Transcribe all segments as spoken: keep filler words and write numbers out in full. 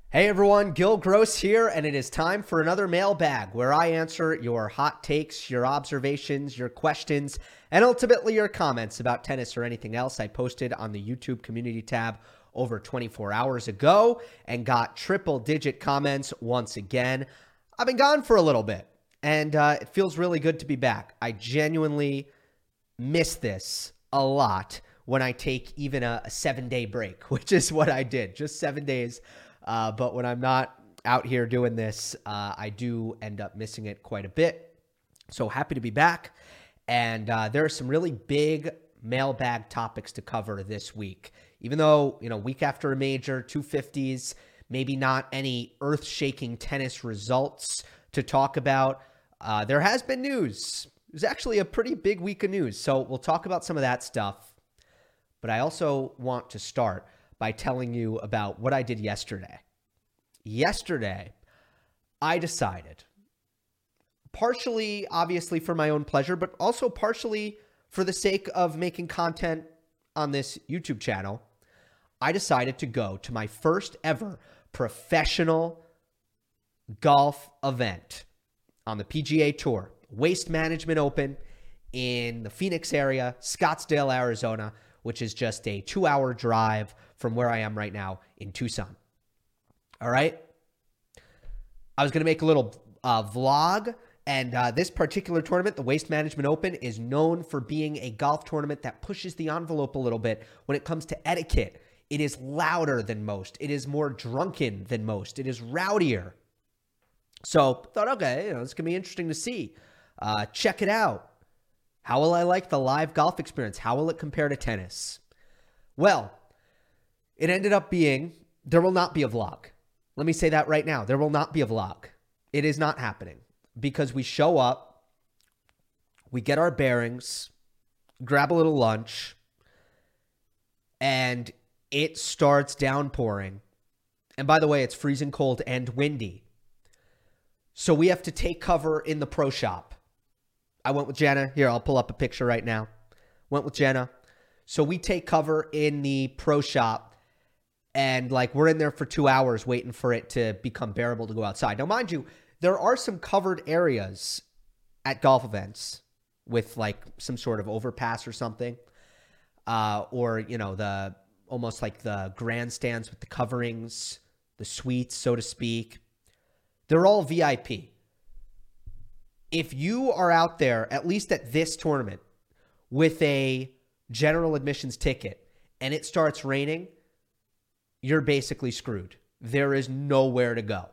Hey everyone, Gil Gross here, and it is time for another mailbag where I answer your hot takes, your observations, your questions, and ultimately your comments about tennis or anything else I posted on the YouTube community tab over twenty-four hours ago and got triple digit comments once again. I've been gone for a little bit, and uh, it feels really good to be back. I genuinely miss this a lot when I take even a, a seven-day break, which is what I did, just seven days. Uh, but when I'm not out here doing this, uh, I do end up missing it quite a bit. So happy to be back. And uh, there are some really big mailbag topics to cover this week. Even though, you know, week after a major, two fifties, maybe not any earth-shaking tennis results to talk about, uh, there has been news. It was actually a pretty big week of news. So we'll talk about some of that stuff. But I also want to start by telling you about what I did yesterday. Yesterday, I decided, partially, obviously, for my own pleasure, but also partially for the sake of making content on this YouTube channel, I decided to go to my first ever professional golf event on the P G A Tour, Waste Management Open in the Phoenix area, Scottsdale, Arizona, which is just a two-hour drive from where I am right now in Tucson. All right? I was going to make a little uh, vlog, and uh, this particular tournament, the Waste Management Open, is known for being a golf tournament that pushes the envelope a little bit when it comes to etiquette. It is louder than most. It is more drunken than most. It is rowdier. So thought, okay, you know, it's going to be interesting to see. Uh, check it out. How will I like the live golf experience? How will it compare to tennis? Well, it ended up being, there will not be a vlog. Let me say that right now. There will not be a vlog. It is not happening because we show up, we get our bearings, grab a little lunch, and it starts downpouring. And by the way, it's freezing cold and windy. So we have to take cover in the pro shop. I went with Jenna. Here, I'll pull up a picture right now. Went with Jenna. So we take cover in the pro shop, and like we're in there for two hours waiting for it to become bearable to go outside. Now, mind you, there are some covered areas at golf events with like some sort of overpass or something, uh, or, you know, the almost like the grandstands with the coverings, the suites, so to speak. They're all V I P. If you are out there, at least at this tournament, with a general admissions ticket and it starts raining, you're basically screwed. There is nowhere to go.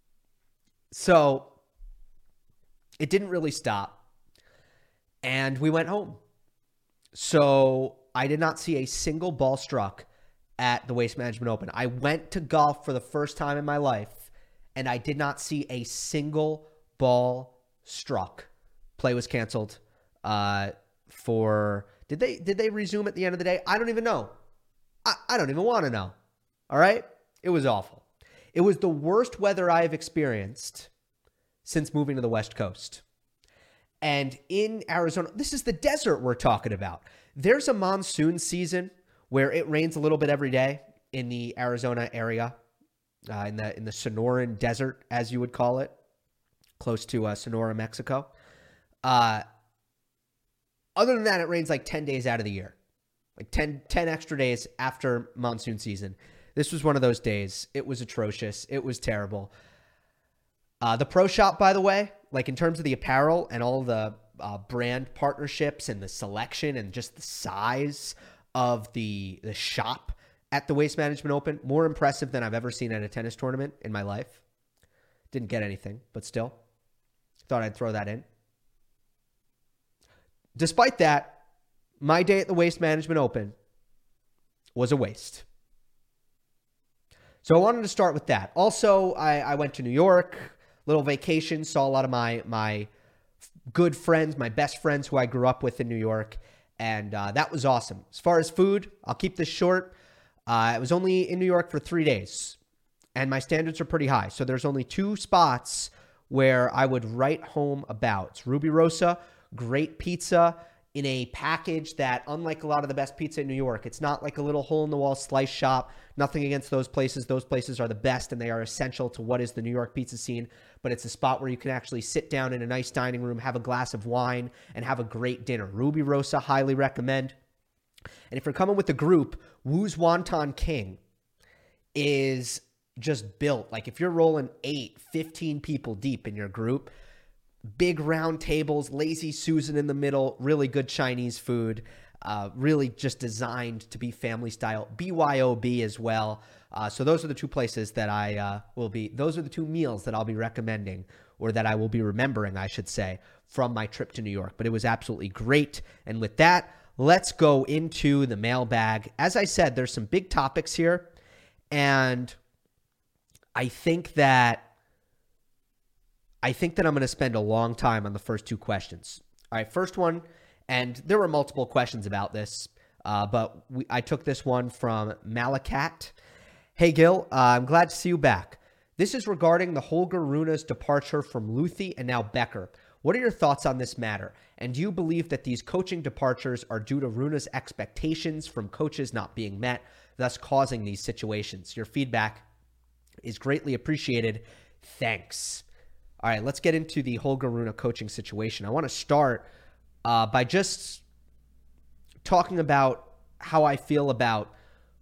So it didn't really stop, and we went home. So I did not see a single ball struck at the Waste Management Open. I went to golf for the first time in my life, and I did not see a single ball struck. Play was canceled uh, for, did they did they resume at the end of the day? I don't even know. I, I don't even want to know. All right? It was awful. It was the worst weather I have experienced since moving to the West Coast. And in Arizona, this is the desert we're talking about. There's a monsoon season where it rains a little bit every day in the Arizona area, uh, in the in the Sonoran Desert, as you would call it, close to uh, Sonora, Mexico. Uh, other than that, it rains like ten days out of the year, like ten, ten extra days after monsoon season. This was one of those days. It was atrocious. It was terrible. Uh, the pro shop, by the way, like in terms of the apparel and all the uh, brand partnerships and the selection and just the size of the the shop at the Waste Management Open, more impressive than I've ever seen at a tennis tournament in my life. Didn't get anything, but still, thought I'd throw that in. Despite that, my day at the Waste Management Open was a waste. So I wanted to start with that. Also, I, I went to New York, little vacation, saw a lot of my my good friends, my best friends who I grew up with in New York, and uh, that was awesome. As far as food, I'll keep this short. Uh, I was only in New York for three days, and my standards are pretty high. So there's only two spots where I would write home about. It's Ruby Rosa, great pizza in a package that, unlike a lot of the best pizza in New York, it's not like a little hole-in-the-wall slice shop. Nothing against those places. Those places are the best, and they are essential to what is the New York pizza scene. But it's a spot where you can actually sit down in a nice dining room, have a glass of wine, and have a great dinner. Ruby Rosa, highly recommend. And if you're coming with a group, Wu's Wonton King is just built. Like if you're rolling eight, fifteen people deep in your group, big round tables, Lazy Susan in the middle, really good Chinese food, uh, really just designed to be family style. B Y O B as well. Uh, so those are the two places that I uh, will be, those are the two meals that I'll be recommending, or that I will be remembering, I should say, from my trip to New York. But it was absolutely great. And with that, let's go into the mailbag. As I said, there's some big topics here, and I think that I think that I'm going to spend a long time on the first two questions. All right, first one, and there were multiple questions about this, uh, but we, I took this one from Malakat. Hey, Gil, uh, I'm glad to see you back. This is regarding the Holger Rune's departure from Luthi and now Becker. What are your thoughts on this matter? And do you believe that these coaching departures are due to Rune's expectations from coaches not being met, thus causing these situations? Your feedback is greatly appreciated. Thanks. All right, let's get into the Holger Rune coaching situation. I want to start uh, by just talking about how I feel about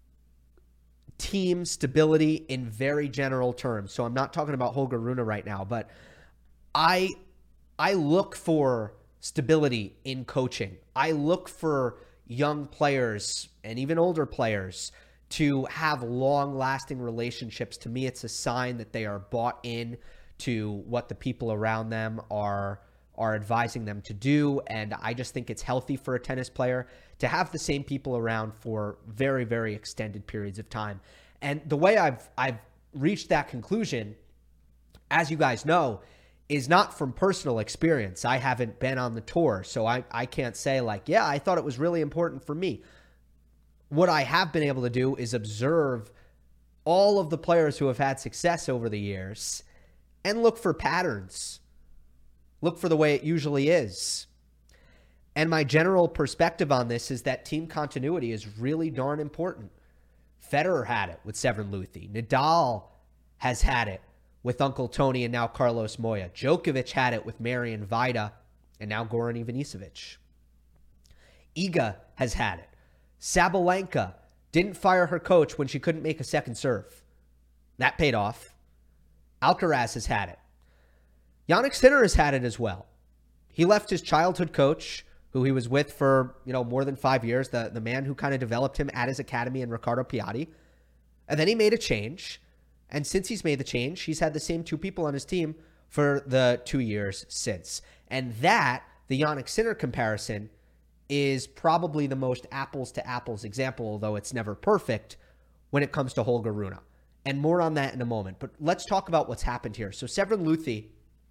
team stability in very general terms. So I'm not talking about Holger Rune right now, but I I look for stability in coaching. I look for young players and even older players to have long-lasting relationships. To me, it's a sign that they are bought in to what the people around them are are advising them to do. And I just think it's healthy for a tennis player to have the same people around for very, very extended periods of time. And the way I've I've reached that conclusion, as you guys know, is not from personal experience. I haven't been on the tour, so I, I can't say like, yeah, I thought it was really important for me. What I have been able to do is observe all of the players who have had success over the years and look for patterns. Look for the way it usually is. And my general perspective on this is that team continuity is really darn important. Federer had it with Severin Luthi. Nadal has had it with Uncle Tony and now Carlos Moya. Djokovic had it with Marian Vida and now Goran Ivanisevic. Iga has had it. Sabalenka didn't fire her coach when she couldn't make a second serve. That paid off. Alcaraz has had it. Jannik Sinner has had it as well. He left his childhood coach, who he was with for, you know, more than five years, the, the man who kind of developed him at his academy, in Riccardo Piatti. And then he made a change. And since he's made the change, he's had the same two people on his team for the two years since. And that, the Jannik Sinner comparison, is probably the most apples to apples example, although it's never perfect, when it comes to Holger Rune. And more on that in a moment. But let's talk about what's happened here. So Severin Luthi,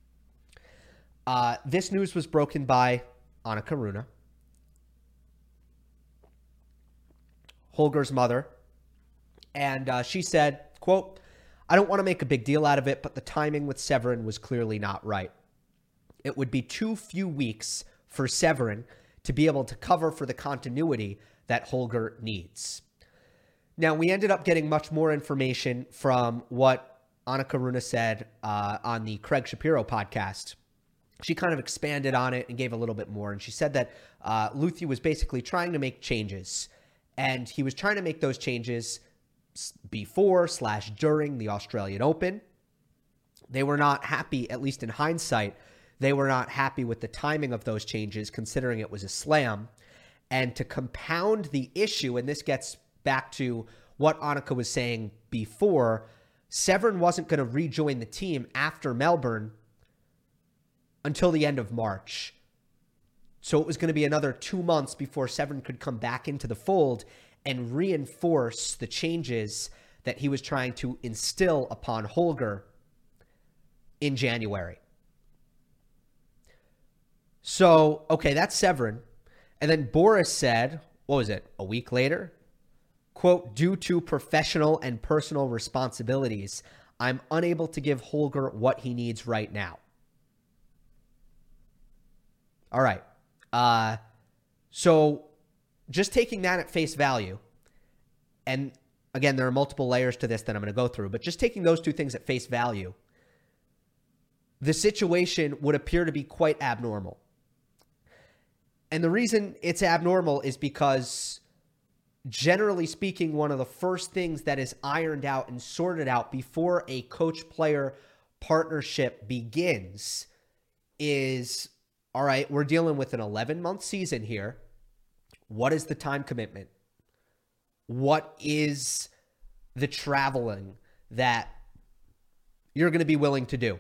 uh, this news was broken by Annika Rune, Holger's mother. And uh, she said, quote, "I don't want to make a big deal out of it, but the timing with Severin was clearly not right. It would be too few weeks for Severin to be able to cover for the continuity that Holger needs." Now, we ended up getting much more information from what Annika Rune said uh, on the Craig Shapiro podcast. She kind of expanded on it and gave a little bit more. And she said that uh, Luthi was basically trying to make changes. And he was trying to make those changes before slash during the Australian Open. They were not happy, at least in hindsight, they were not happy with the timing of those changes, considering it was a slam. And to compound the issue, and this gets back to what Annika was saying before, Severin wasn't going to rejoin the team after Melbourne until the end of March. So it was going to be another two months before Severin could come back into the fold and reinforce the changes that he was trying to instill upon Holger in January. So, okay, that's Severin. And then Boris said, what was it, a week later? Quote, "Due to professional and personal responsibilities, I'm unable to give Holger what he needs right now." All right. Uh, So just taking that at face value, and again, there are multiple layers to this that I'm going to go through, but just taking those two things at face value, the situation would appear to be quite abnormal. And the reason it's abnormal is because, generally speaking, one of the first things that is ironed out and sorted out before a coach-player partnership begins is, all right, we're dealing with an eleven-month season here. What is the time commitment? What is the traveling that you're going to be willing to do?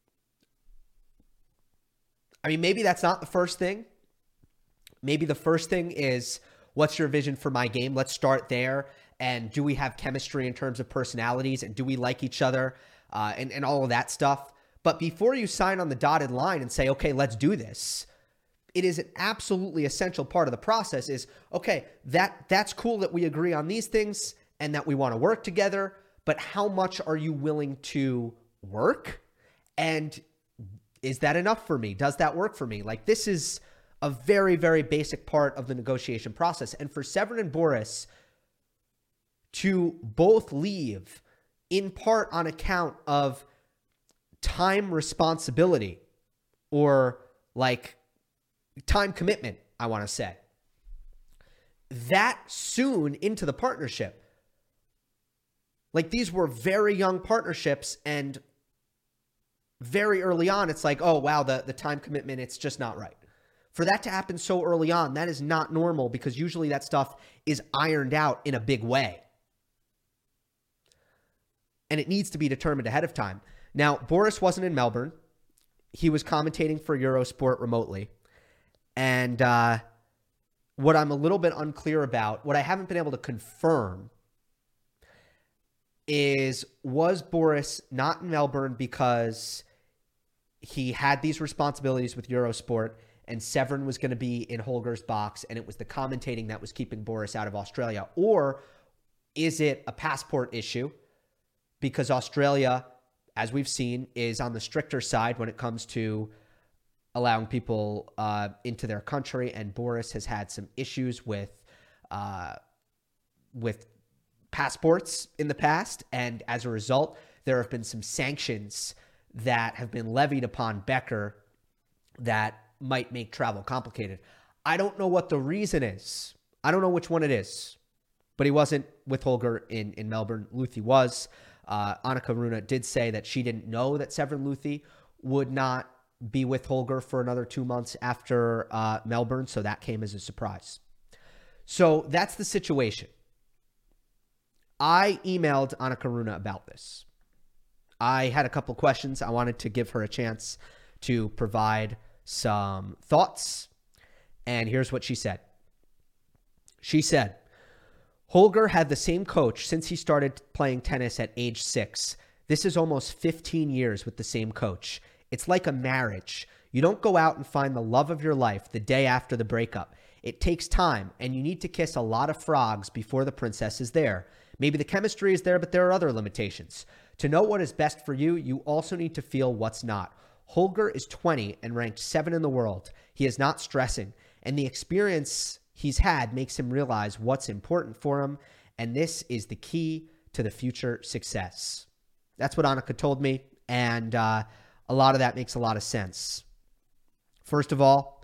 I mean, maybe that's not the first thing. Maybe the first thing is, what's your vision for my game? Let's start there. And do we have chemistry in terms of personalities? And do we like each other? Uh, and, and all of that stuff. But before you sign on the dotted line and say, okay, let's do this, it is an absolutely essential part of the process is, okay, that that's cool that we agree on these things and that we want to work together, but how much are you willing to work? And is that enough for me? Does that work for me? Like, this is a very, very basic part of the negotiation process. And for Severin and Boris to both leave in part on account of time responsibility or like time commitment, I want to say, that soon into the partnership. Like, these were very young partnerships, and very early on, it's like, oh, wow, the, the time commitment, it's just not right. For that to happen so early on, that is not normal, because usually that stuff is ironed out in a big way. And it needs to be determined ahead of time. Now, Boris wasn't in Melbourne. He was commentating for Eurosport remotely. And uh, what I'm a little bit unclear about, what I haven't been able to confirm, is was Boris not in Melbourne because he had these responsibilities with Eurosport and Severin was going to be in Holger's box and it was the commentating that was keeping Boris out of Australia? Or is it a passport issue because Australia, as we've seen, is on the stricter side when it comes to allowing people uh, into their country, and Boris has had some issues with uh, with passports in the past, and as a result, there have been some sanctions that have been levied upon Becker that might make travel complicated. I don't know what the reason is. I don't know which one it is, but he wasn't with Holger in, in Melbourne. Luthi was. Uh, Annika Runa did say that she didn't know that Severin Luthi would not be with Holger for another two months after uh, Melbourne, so that came as a surprise. So that's the situation. I emailed Annika Runa about this. I had a couple questions. I wanted to give her a chance to provide some thoughts, and here's what she said. She said, Holger had the same coach since he started playing tennis at age six. This is almost fifteen years with the same coach. It's like a marriage. You don't go out and find the love of your life the day after the breakup. It takes time, and you need to kiss a lot of frogs before the princess is there. Maybe the chemistry is there, but there are other limitations. To know what is best for you, you also need to feel what's not. Holger is twenty and ranked seven in the world. He is not stressing, and the experience he's had makes him realize what's important for him, and this is the key to the future success. That's what Annika told me, and uh, a lot of that makes a lot of sense. First of all,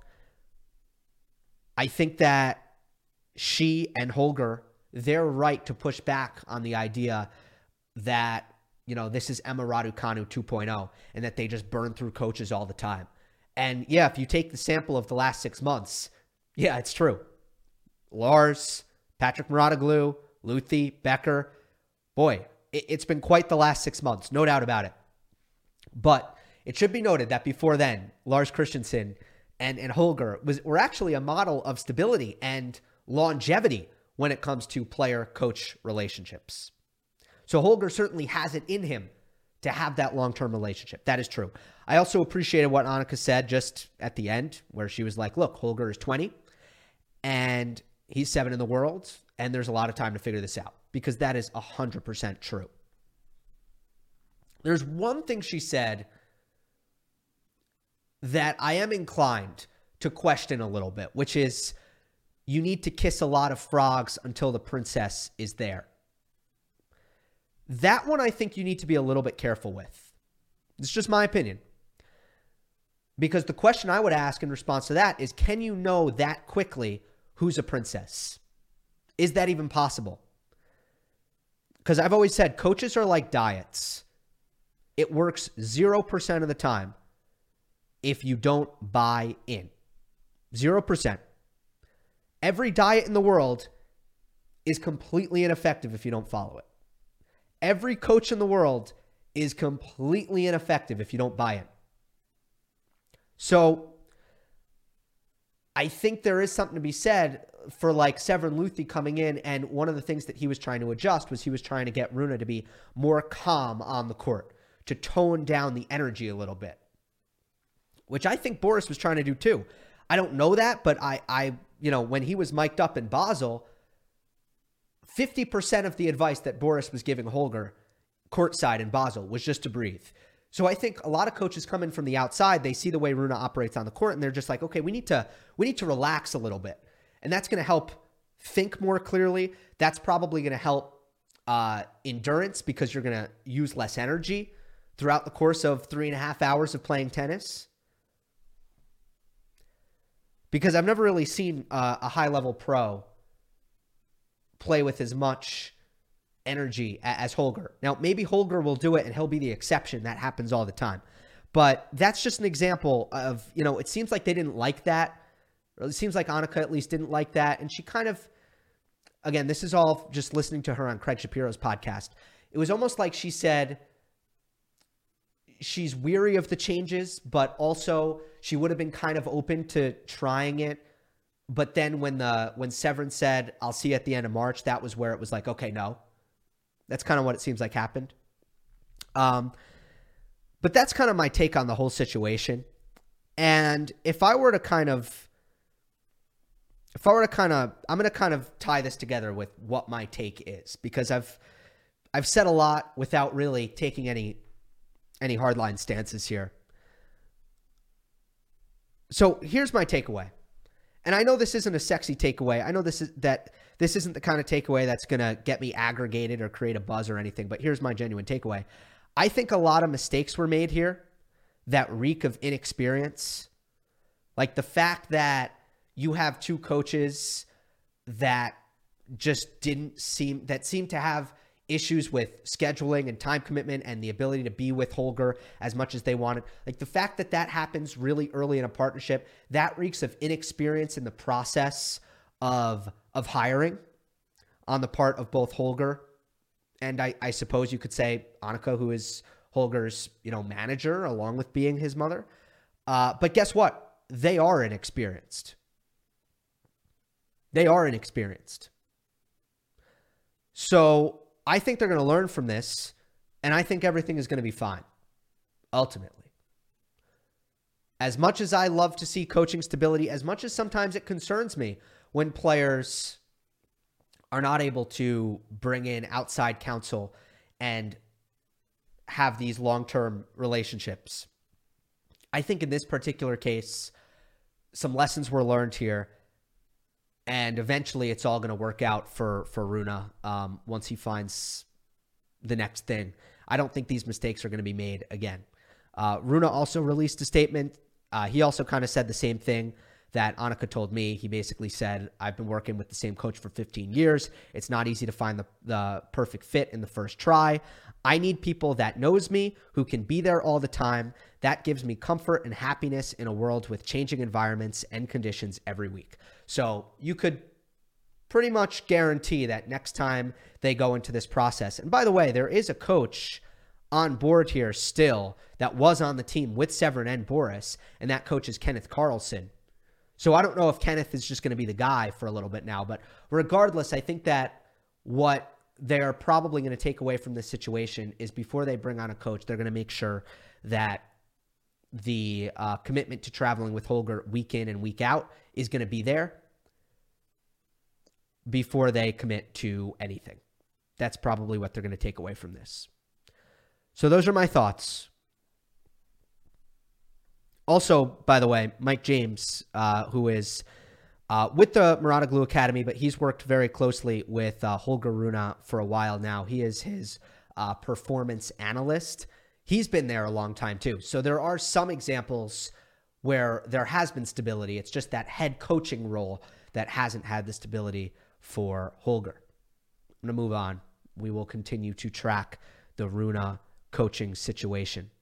I think that she and Holger, they're right to push back on the idea that, you know, this is Emma Raducanu two point oh and that they just burn through coaches all the time. And yeah, if you take the sample of the last six months, yeah, it's true. Lars, Patrick Mouratoglou, Luthi, Becker, boy, it, it's been quite the last six months, no doubt about it. But it should be noted that before then, Lars Christensen and, and Holger was were actually a model of stability and longevity when it comes to player-coach relationships. So Holger certainly has it in him to have that long-term relationship. That is true. I also appreciated what Annika said just at the end, where she was like, look, Holger is twenty, and he's seven in the world, and there's a lot of time to figure this out, because that is one hundred percent true. There's one thing she said that I am inclined to question a little bit, which is you need to kiss a lot of frogs until the princess is there. That one I think you need to be a little bit careful with. It's just my opinion. Because the question I would ask in response to that is, can you know that quickly who's a princess? Is that even possible? Because I've always said coaches are like diets. It works zero percent of the time if you don't buy in. zero percent. Every diet in the world is completely ineffective if you don't follow it. Every coach in the world is completely ineffective if you don't buy it. So I think there is something to be said for like Severin Luthi coming in, and one of the things that he was trying to adjust was he was trying to get Rune to be more calm on the court, to tone down the energy a little bit, which I think Boris was trying to do too. I don't know that, but I, I, you know, when he was mic'd up in Basel, fifty percent of the advice that Boris was giving Holger courtside in Basel was just to breathe. So I think a lot of coaches come in from the outside, they see the way Rune operates on the court, and they're just like, okay, we need to, we need to relax a little bit. And that's going to help think more clearly. That's probably going to help uh, endurance, because you're going to use less energy throughout the course of three and a half hours of playing tennis. Because I've never really seen uh, a high-level pro play with as much energy as Holger. Now, maybe Holger will do it and he'll be the exception. That happens all the time. But that's just an example of, you know, it seems like they didn't like that. Or it seems like Annika at least didn't like that. And she kind of, again, this is all just listening to her on Craig Shapiro's podcast. It was almost like she said she's weary of the changes, but also she would have been kind of open to trying it. But then when the when Severin said, I'll see you at the end of March, that was where it was like, okay, no. That's kind of what it seems like happened. Um, but that's kind of my take on the whole situation. And if I were to kind of, if I were to kind of, I'm going to kind of tie this together with what my take is, because I've, I've said a lot without really taking any, any hardline stances here. So here's my takeaway. And I know this isn't a sexy takeaway. I know this is that this isn't the kind of takeaway that's going to get me aggregated or create a buzz or anything, but here's my genuine takeaway. I think a lot of mistakes were made here that reek of inexperience. Like the fact that you have two coaches that just didn't seem, that seemed to have issues with scheduling and time commitment and the ability to be with Holger as much as they wanted. Like the fact that that happens really early in a partnership, that reeks of inexperience in the process of, of hiring on the part of both Holger and I, I suppose you could say Annika, who is Holger's, you know, manager along with being his mother. Uh, but guess what? They are inexperienced. They are inexperienced. So I think they're going to learn from this, and I think everything is going to be fine, ultimately. As much as I love to see coaching stability, as much as sometimes it concerns me when players are not able to bring in outside counsel and have these long-term relationships, I think in this particular case, some lessons were learned here. And eventually it's all going to work out for, for Rune um, once he finds the next thing. I don't think these mistakes are going to be made again. Uh, Rune also released a statement. Uh, he also kind of said the same thing that Annika told me. He basically said, I've been working with the same coach for fifteen years. It's not easy to find the, the perfect fit in the first try. I need people that knows me, who can be there all the time. That gives me comfort and happiness in a world with changing environments and conditions every week. So you could pretty much guarantee that next time they go into this process. And by the way, there is a coach on board here still that was on the team with Severin and Boris, and that coach is Kenneth Carlson. So I don't know if Kenneth is just going to be the guy for a little bit now, but regardless, I think that what they're probably going to take away from this situation is before they bring on a coach, they're going to make sure that the uh, commitment to traveling with Holger week in and week out is going to be there before they commit to anything. That's probably what they're going to take away from this. So those are my thoughts. Also, by the way, Mike James, uh, who is uh, with the Muratoglu Academy, but he's worked very closely with uh, Holger Rune for a while now. He is his uh, performance analyst. He's been there a long time too. So there are some examples where there has been stability. It's just that head coaching role that hasn't had the stability for Holger. I'm going to move on. We will continue to track the Rune coaching situation.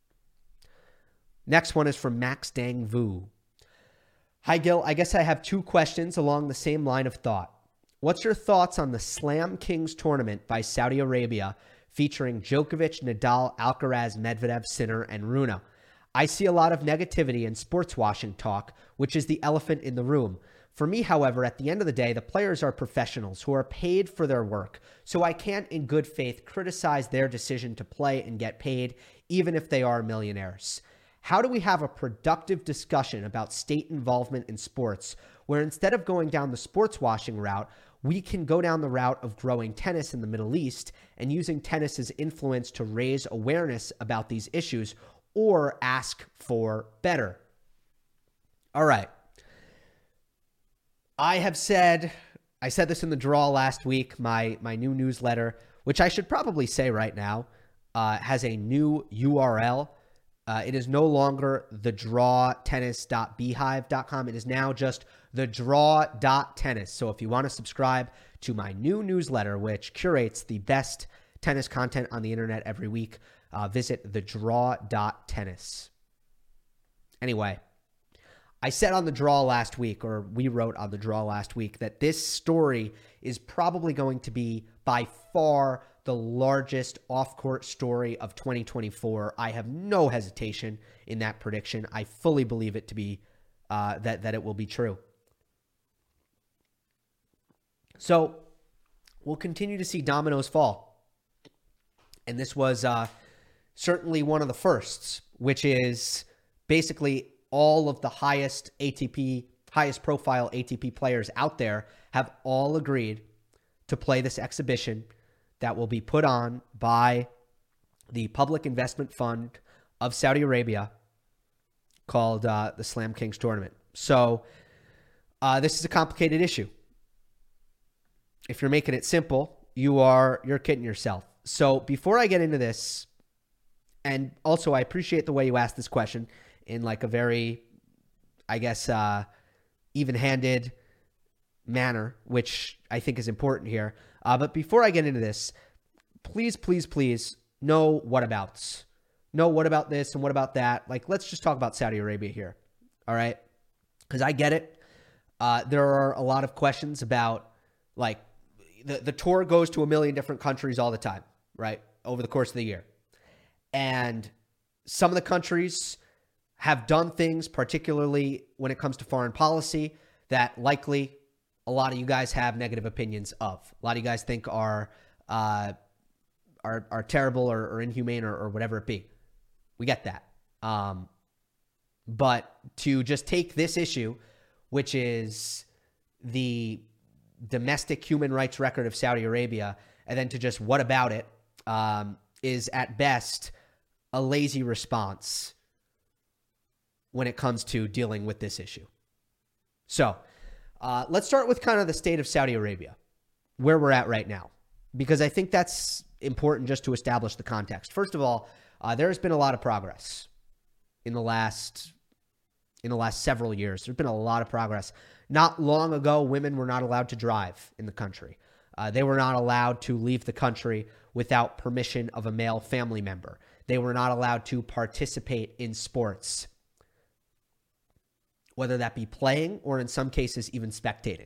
Next one is from Max Dang Vu. Hi, Gil. I guess I have two questions along the same line of thought. What's your thoughts on the Slam Kings tournament by Saudi Arabia featuring Djokovic, Nadal, Alcaraz, Medvedev, Sinner, and Rune? I see a lot of negativity and sports washing talk, which is the elephant in the room. For me, however, at the end of the day, the players are professionals who are paid for their work, so I can't in good faith criticize their decision to play and get paid, even if they are millionaires. How do we have a productive discussion about state involvement in sports where instead of going down the sports washing route, we can go down the route of growing tennis in the Middle East and using tennis's influence to raise awareness about these issues or ask for better? All right. I have said, I said this in the draw last week, my, my new newsletter, which I should probably say right now, uh, has a new U R L. Uh, it is no longer the draw tennis dot beehive dot com. It is now just the draw dot tennis. So if you want to subscribe to my new newsletter, which curates the best tennis content on the internet every week, uh, visit the draw dot tennis. Anyway, I said on the draw last week, or we wrote on the draw last week, that this story is probably going to be by far the largest off-court story of twenty twenty-four. I have no hesitation in that prediction. I fully believe it to be uh, that that it will be true. So we'll continue to see dominoes fall, and this was uh, certainly one of the firsts, which is basically all of the highest A T P, highest profile A T P players out there have all agreed to play this exhibition that will be put on by the Public Investment Fund of Saudi Arabia called uh, the Slam Kings Tournament. So uh, this is a complicated issue. If you're making it simple, you are, you're kidding yourself. So before I get into this, and also I appreciate the way you asked this question in like a very, I guess, uh, even-handed manner, which I think is important here. Uh, but before I get into this, please, please, please, know whatabouts. Know what about this and what about that. Like, let's just talk about Saudi Arabia here, all right? Because I get it. Uh, there are a lot of questions about, like, the, the tour goes to a million different countries all the time, right, over the course of the year. And some of the countries have done things, particularly when it comes to foreign policy, that likely a lot of you guys have negative opinions of. A lot of you guys think are uh, are are terrible or, or inhumane or, or whatever it be. We get that. Um, but to just take this issue, which is the domestic human rights record of Saudi Arabia, and then to just what about it, um, is at best a lazy response when it comes to dealing with this issue. So uh, let's start with kind of the state of Saudi Arabia, where we're at right now, because I think that's important just to establish the context. First of all, uh, there has been a lot of progress in the last in the last several years. There's been a lot of progress. Not long ago, women were not allowed to drive in the country. Uh, they were not allowed to leave the country without permission of a male family member. They were not allowed to participate in sports, whether that be playing or in some cases even spectating.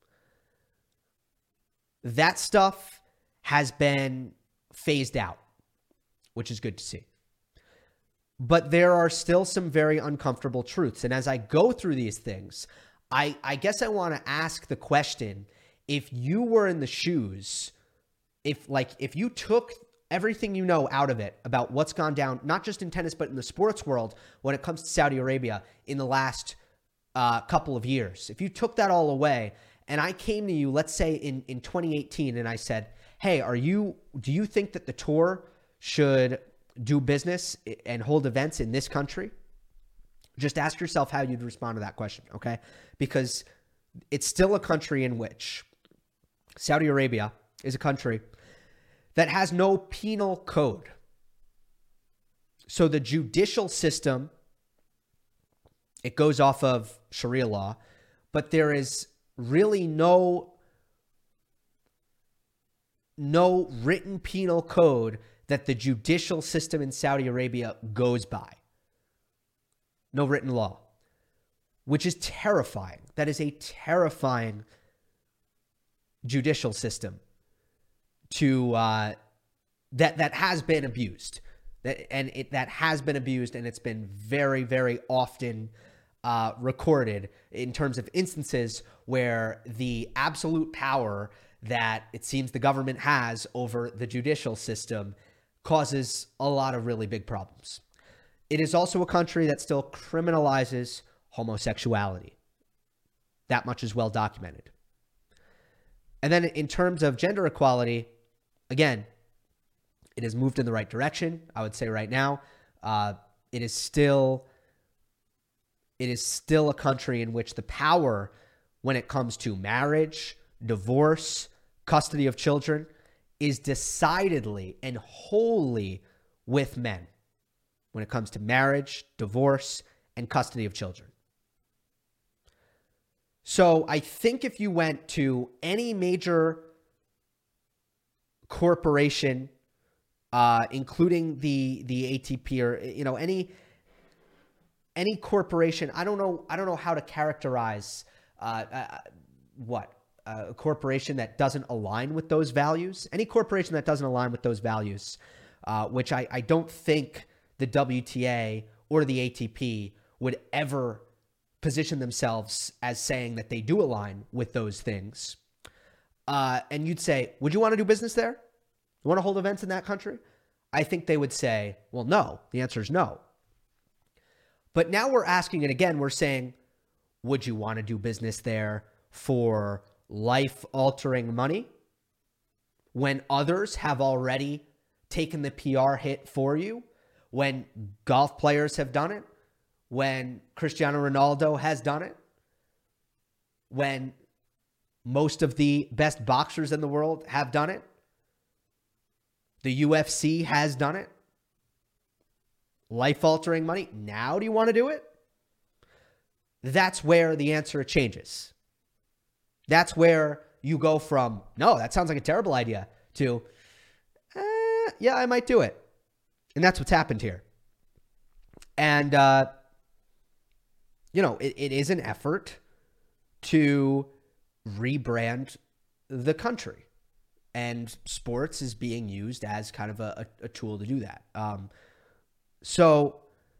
That stuff has been phased out, which is good to see. But there are still some very uncomfortable truths. And as I go through these things, I, I guess I want to ask the question, if you were in the shoes, if like if you took everything you know out of it about what's gone down, not just in tennis, but in the sports world when it comes to Saudi Arabia in the last uh, couple of years, if you took that all away and I came to you, let's say in, in twenty eighteen, and I said, hey, are you, do you think that the tour should do business and hold events in this country? Just ask yourself how you'd respond to that question, okay? Because it's still a country in which Saudi Arabia is a country that has no penal code. So the judicial system, it goes off of Sharia law, but there is really no, no written penal code that the judicial system in Saudi Arabia goes by. No written law, which is terrifying. That is a terrifying judicial system to uh, that that has been abused. That and it that has been abused, and it's been very, very often uh, recorded in terms of instances where the absolute power that it seems the government has over the judicial system causes a lot of really big problems. It is also a country that still criminalizes homosexuality. That much is well documented. And then in terms of gender equality, again, it has moved in the right direction. I would say right now, uh, it is still, it is still a country in which the power when it comes to marriage, divorce, custody of children is decidedly and wholly with men when it comes to marriage, divorce, and custody of children. So I think if you went to any major corporation, uh, including the the A T P or you know any any corporation, I don't know I don't know how to characterize uh, uh, what uh, a corporation that doesn't align with those values. Any corporation that doesn't align with those values, uh, which I, I don't think the W T A or the A T P would ever position themselves as saying that they do align with those things. Uh, and you'd say, would you want to do business there? You want to hold events in that country? I think they would say, well, no. The answer is no. But now we're asking it again. We're saying, would you want to do business there for life-altering money when others have already taken the P R hit for you, when golf players have done it, when Cristiano Ronaldo has done it, when most of the best boxers in the world have done it, the U F C has done it, life-altering money. Now do you want to do it? That's where the answer changes. That's where you go from, no, that sounds like a terrible idea, to, eh, yeah, I might do it. And that's what's happened here. And, uh, you know, it, it is an effort to rebrand the country. And sports is being used as kind of a, a, a tool to do that. Um, so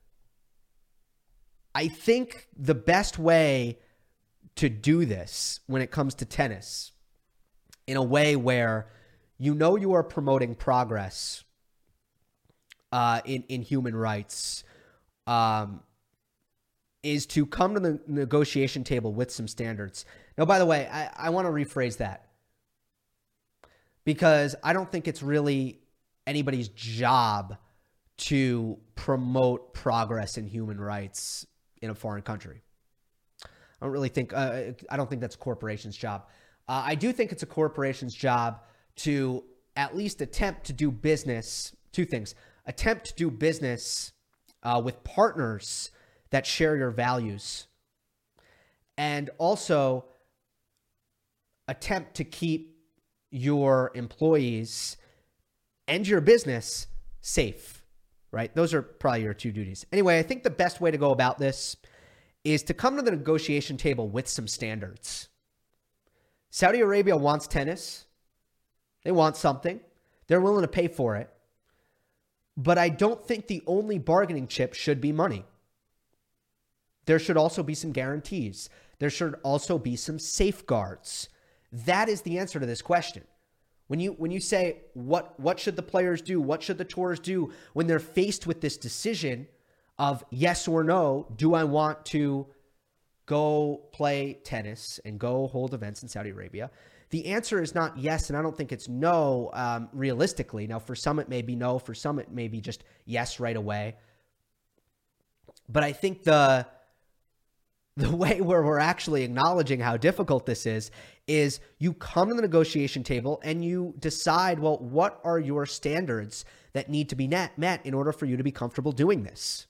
I think the best way to do this when it comes to tennis, in a way where you know you are promoting progress uh, in, in human rights, um, is to come to the negotiation table with some standards. Now, by the way, I, I want to rephrase that, because I don't think it's really anybody's job to promote progress in human rights in a foreign country. I don't really think, uh, I don't think that's a corporation's job. Uh, I do think it's a corporation's job to at least attempt to do business, two things, attempt to do business uh, with partners that share your values, and also attempt to keep your employees and your business safe, right? Those are probably your two duties. Anyway, I think the best way to go about this is to come to the negotiation table with some standards. Saudi Arabia wants tennis. They want something. They're willing to pay for it. But I don't think the only bargaining chip should be money. There should also be some guarantees. There should also be some safeguards. That is the answer to this question. When you when you say, what, what should the players do? What should the tours do when they're faced with this decision of yes or no, do I want to go play tennis and go hold events in Saudi Arabia? The answer is not yes, and I don't think it's no um, realistically. Now, for some it may be no. For some it may be just yes right away. But I think the the way where we're actually acknowledging how difficult this is, is you come to the negotiation table and you decide, well, what are your standards that need to be met, met in order for you to be comfortable doing this?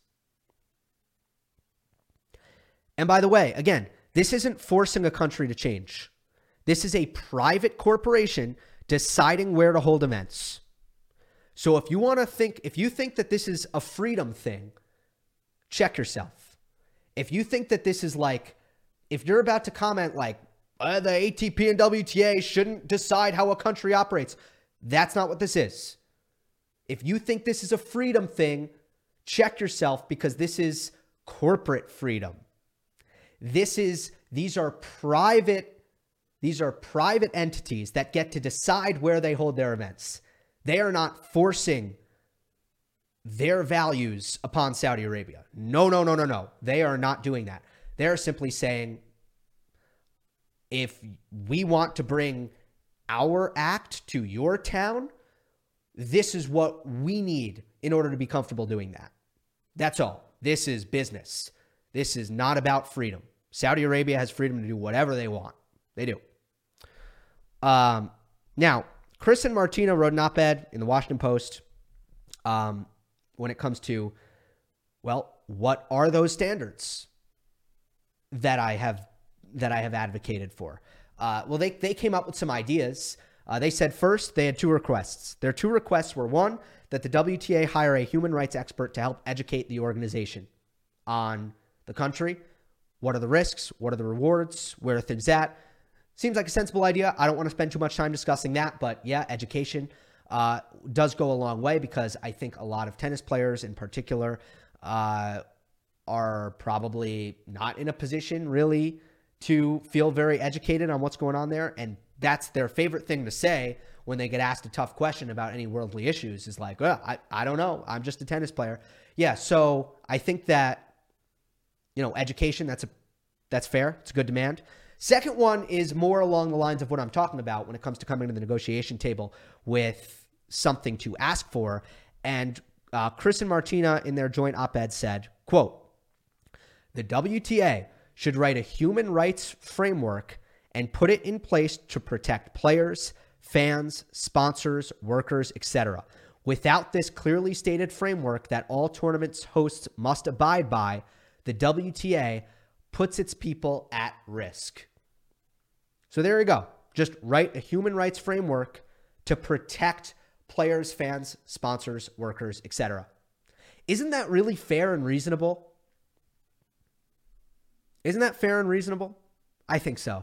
And by the way, again, this isn't forcing a country to change. This is a private corporation deciding where to hold events. So if you want to think, if you think that this is a freedom thing, check yourself. If you think that this is like, if you're about to comment like, uh, the A T P and W T A shouldn't decide how a country operates, that's not what this is. If you think this is a freedom thing, check yourself, because this is corporate freedom. This is, these are private, these are private entities that get to decide where they hold their events. They are not forcing their values upon Saudi Arabia. No, no, no, no, no. They are not doing that. They're simply saying, if we want to bring our act to your town, this is what we need in order to be comfortable doing that. That's all. This is business. This is not about freedom. Saudi Arabia has freedom to do whatever they want. They do. Um, now, Kristen Martino wrote an op-ed in the Washington Post um, when it comes to, well, what are those standards that I have that I have advocated for? Uh, well, they they came up with some ideas. Uh, they said first they had two requests. Their two requests were, one, that the W T A hire a human rights expert to help educate the organization on the country. What are the risks? What are the rewards? Where are things at? Seems like a sensible idea. I don't want to spend too much time discussing that, but yeah, education uh, does go a long way, because I think a lot of tennis players in particular uh, are probably not in a position really to feel very educated on what's going on there. And that's their favorite thing to say when they get asked a tough question about any worldly issues, is like, oh, I, I don't know. I'm just a tennis player. Yeah. So I think that, you know, education, that's a, that's fair. It's a good demand. Second one is more along the lines of what I'm talking about when it comes to coming to the negotiation table with something to ask for. And uh, Chris and Martina in their joint op-ed said, quote, the W T A should write a human rights framework and put it in place to protect players, fans, sponsors, workers, et cetera. Without this clearly stated framework that all tournaments hosts must abide by, the W T A puts its people at risk. So there you go. Just write a human rights framework to protect players, fans, sponsors, workers, et cetera. Isn't that really fair and reasonable? Isn't that fair and reasonable? I think so.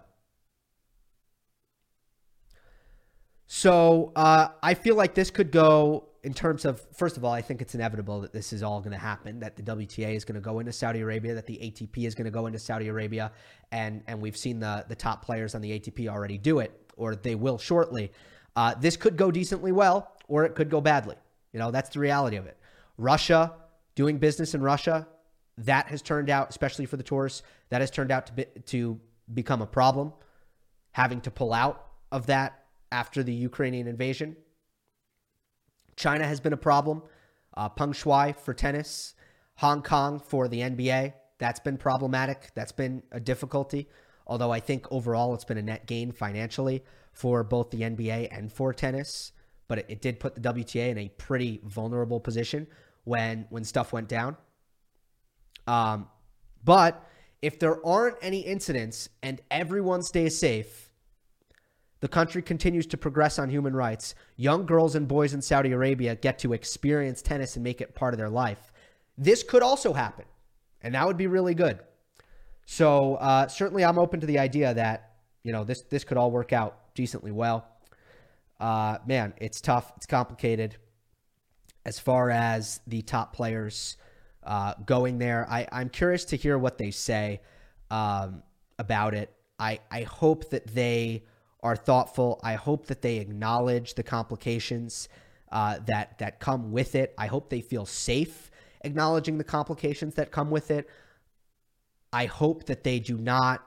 So uh, I feel like this could go in terms of, first of all, I think it's inevitable that this is all going to happen, that the W T A is going to go into Saudi Arabia, that the A T P is going to go into Saudi Arabia, and and we've seen the, the top players on the A T P already do it, or they will shortly. Uh, this could go decently well, or it could go badly. You know, that's the reality of it. Russia, doing business in Russia, that has turned out, especially for the tours, that has turned out to be, to become a problem, having to pull out of that after the Ukrainian invasion. China has been a problem. Uh, Peng Shuai for tennis. Hong Kong for the N B A. That's been problematic. That's been a difficulty. Although I think overall it's been a net gain financially for both the N B A and for tennis. But it, it did put the W T A in a pretty vulnerable position when, when stuff went down. Um, but if there aren't any incidents and everyone stays safe, the country continues to progress on human rights. Young girls and boys in Saudi Arabia get to experience tennis and make it part of their life. This could also happen, and that would be really good. So uh, certainly I'm open to the idea that, you know, this, this could all work out decently well. Uh, man, it's tough. It's complicated. As far as the top players uh, going there, I, I'm curious to hear what they say um, about it. I, I hope that they are thoughtful. I hope that they acknowledge the complications uh, that that come with it. I hope they feel safe acknowledging the complications that come with it. I hope that they do not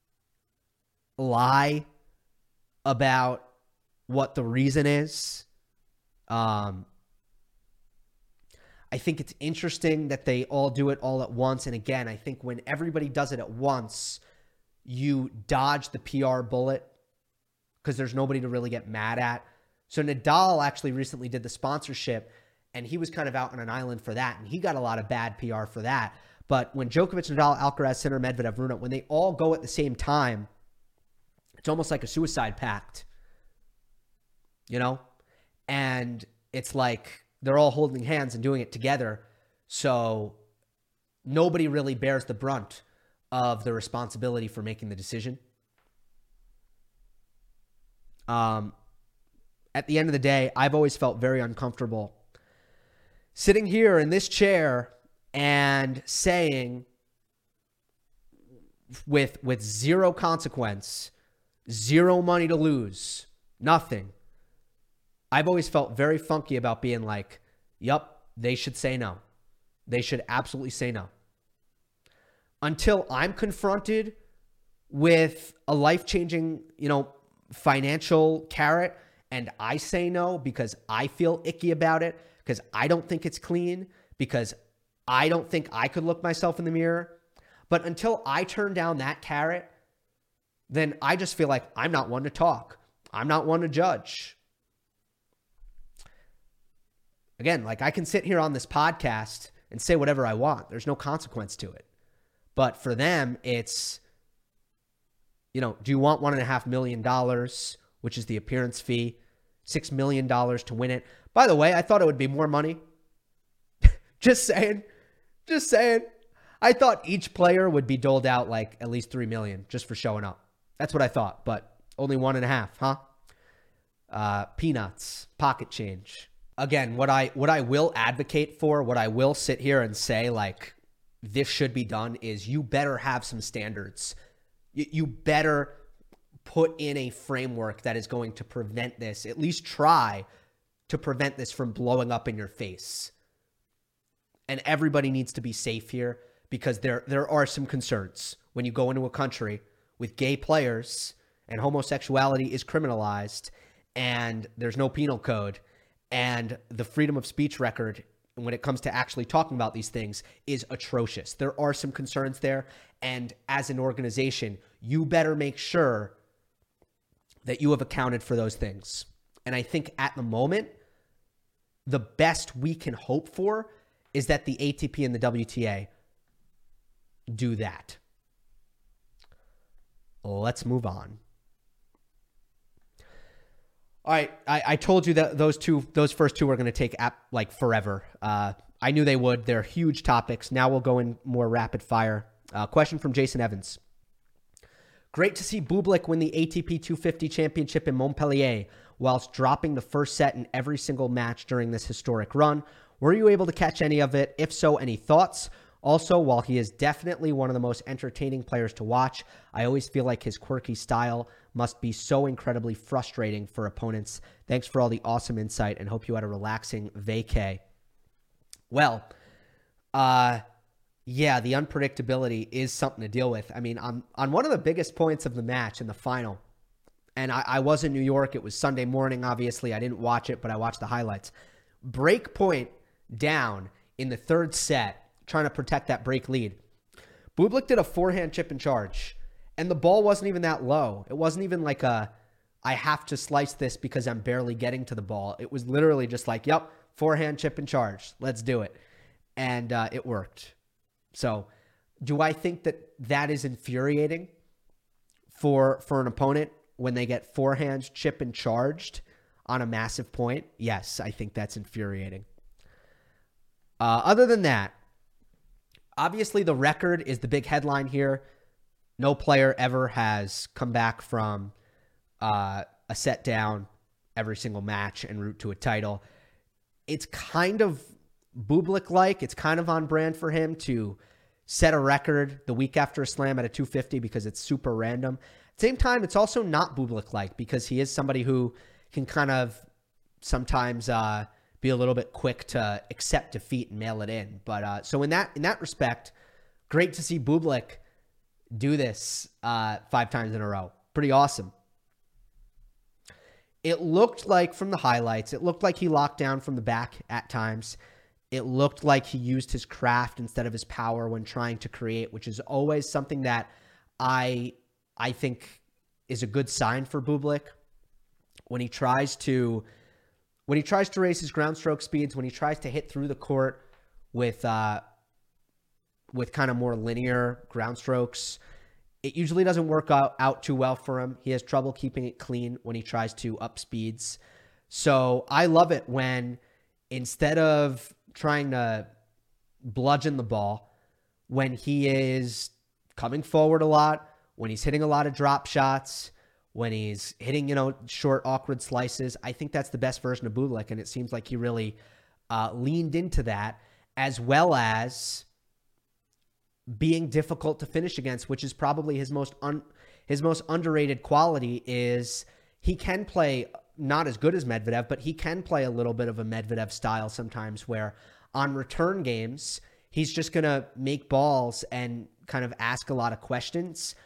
lie about what the reason is. Um, I think it's interesting that they all do it all at once. And again, I think when everybody does it at once, you dodge the P R bullet because there's nobody to really get mad at. So Nadal actually recently did the sponsorship, and he was kind of out on an island for that, and he got a lot of bad P R for that. But when Djokovic, Nadal, Alcaraz, Sinner, Medvedev, Rune, when they all go at the same time, it's almost like a suicide pact, you know? And it's like they're all holding hands and doing it together. So nobody really bears the brunt of the responsibility for making the decision. Um, at the end of the day, I've always felt very uncomfortable sitting here in this chair and saying with, with zero consequence, zero money to lose, nothing. I've always felt very funky about being like, yup, they should say no. They should absolutely say no. Until I'm confronted with a life-changing, you know, financial carrot and I say no because I feel icky about it, because I don't think it's clean, because I don't think I could look myself in the mirror. But until I turn down that carrot, then I just feel like I'm not one to talk. I'm not one to judge. Again, like I can sit here on this podcast and say whatever I want. There's no consequence to it. But for them, it's, you know, do you want one and a half million dollars, which is the appearance fee, six million dollars to win it? By the way, I thought it would be more money. Just saying. Just saying. I thought each player would be doled out like at least three million dollars just for showing up. That's what I thought, but only one and a half, huh? Uh, peanuts, pocket change. Again, what I what I will advocate for, what I will sit here and say, like, this should be done is you better have some standards. You, you better put in a framework that is going to prevent this, at least try to prevent this from blowing up in your face. And everybody needs to be safe here because there there are some concerns when you go into a country with gay players and homosexuality is criminalized and there's no penal code and the freedom of speech record when it comes to actually talking about these things is atrocious. There are some concerns there. And as an organization, you better make sure that you have accounted for those things. And I think at the moment, the best we can hope for is that the A T P and the W T A do that. Let's move on. All right, I, I told you that those two, those first two are going to take ap- like forever. Uh, I knew they would. They're huge topics. Now we'll go in more rapid fire. Uh, question from Jason Evans. Great to see Bublik win the A T P two fifty championship in Montpellier whilst dropping the first set in every single match during this historic run. Were you able to catch any of it? If so, any thoughts? Also, while he is definitely one of the most entertaining players to watch, I always feel like his quirky style must be so incredibly frustrating for opponents. Thanks for all the awesome insight and hope you had a relaxing vacay. Well, uh, yeah, the unpredictability is something to deal with. I mean, on, on one of the biggest points of the match in the final, and I, I was in New York. It was Sunday morning, obviously. I didn't watch it, but I watched the highlights. Break point down in the third set, trying to protect that break lead. Bublik did a forehand chip and charge, and the ball wasn't even that low. It wasn't even like a, I have to slice this because I'm barely getting to the ball. It was literally just like, yep, forehand chip and charge. Let's do it. And uh, it worked. So do I think that that is infuriating for, for an opponent when they get forehand chip and charged on a massive point? Yes, I think that's infuriating. Uh, other than that, obviously, the record is the big headline here. No player ever has come back from uh, a set down every single match en route to a title. It's kind of Bublik-like. It's kind of on brand for him to set a record the week after a slam at a two fifty because it's super random. At the same time, it's also not Bublik-like because he is somebody who can kind of sometimes uh, be a little bit quick to accept defeat and mail it in. But uh, so in that in that respect, great to see Bublik do this uh, five times in a row. Pretty awesome. It looked like from the highlights, it looked like he locked down from the back at times. It looked like he used his craft instead of his power when trying to create, which is always something that I I think is a good sign for Bublik. When he tries to when he tries to raise his ground stroke speeds, when he tries to hit through the court with uh, with kind of more linear ground strokes, it usually doesn't work out, out too well for him. He has trouble keeping it clean when he tries to up speeds. So I love it when instead of trying to bludgeon the ball, when he is coming forward a lot, when he's hitting a lot of drop shots, when he's hitting, you know, short, awkward slices, I think that's the best version of Bublik, and it seems like he really uh, leaned into that, as well as being difficult to finish against, which is probably his most un- his most underrated quality. Is he can play not as good as Medvedev, but he can play a little bit of a Medvedev style sometimes, where on return games he's just gonna make balls and kind of ask a lot of questions.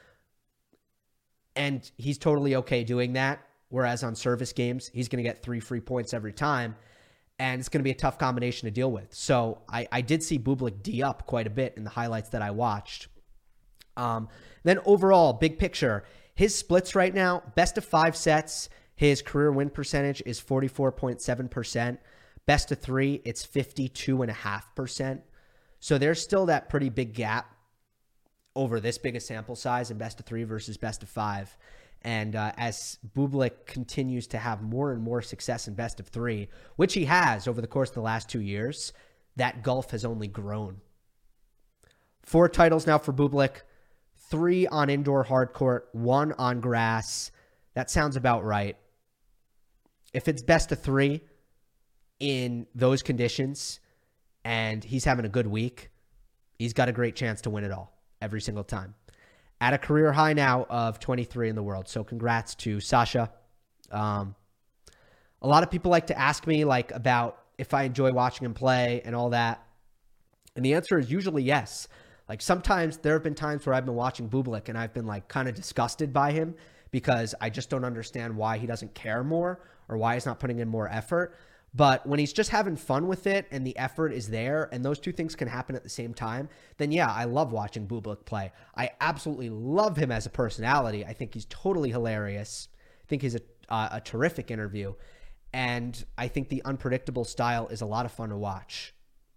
And he's totally okay doing that. Whereas on service games, he's going to get three free points every time. And it's going to be a tough combination to deal with. So I, I did see Bublik D up quite a bit in the highlights that I watched. Um, then overall, big picture, his splits right now, best of five sets, his career win percentage is forty-four point seven percent. Best of three, it's fifty-two point five percent. So there's still that pretty big gap over this big a sample size in best of three versus best of five. And uh, as Bublik continues to have more and more success in best of three, which he has over the course of the last two years, that gulf has only grown. Four titles now for Bublik, three on indoor hard court, one on grass. That sounds about right. If it's best of three in those conditions and he's having a good week, he's got a great chance to win it all every single time. At a career high now of twenty-three in the world. So congrats to Sasha. Um, a lot of people like to ask me like about if I enjoy watching him play and all that. And the answer is usually yes. Like sometimes there have been times where I've been watching Bublik and I've been like kind of disgusted by him because I just don't understand why he doesn't care more or why he's not putting in more effort. But when he's just having fun with it and the effort is there and those two things can happen at the same time, then yeah, I love watching Bublik play. I absolutely love him as a personality. I think he's totally hilarious. I think he's a, uh, a terrific interview. And I think the unpredictable style is a lot of fun to watch.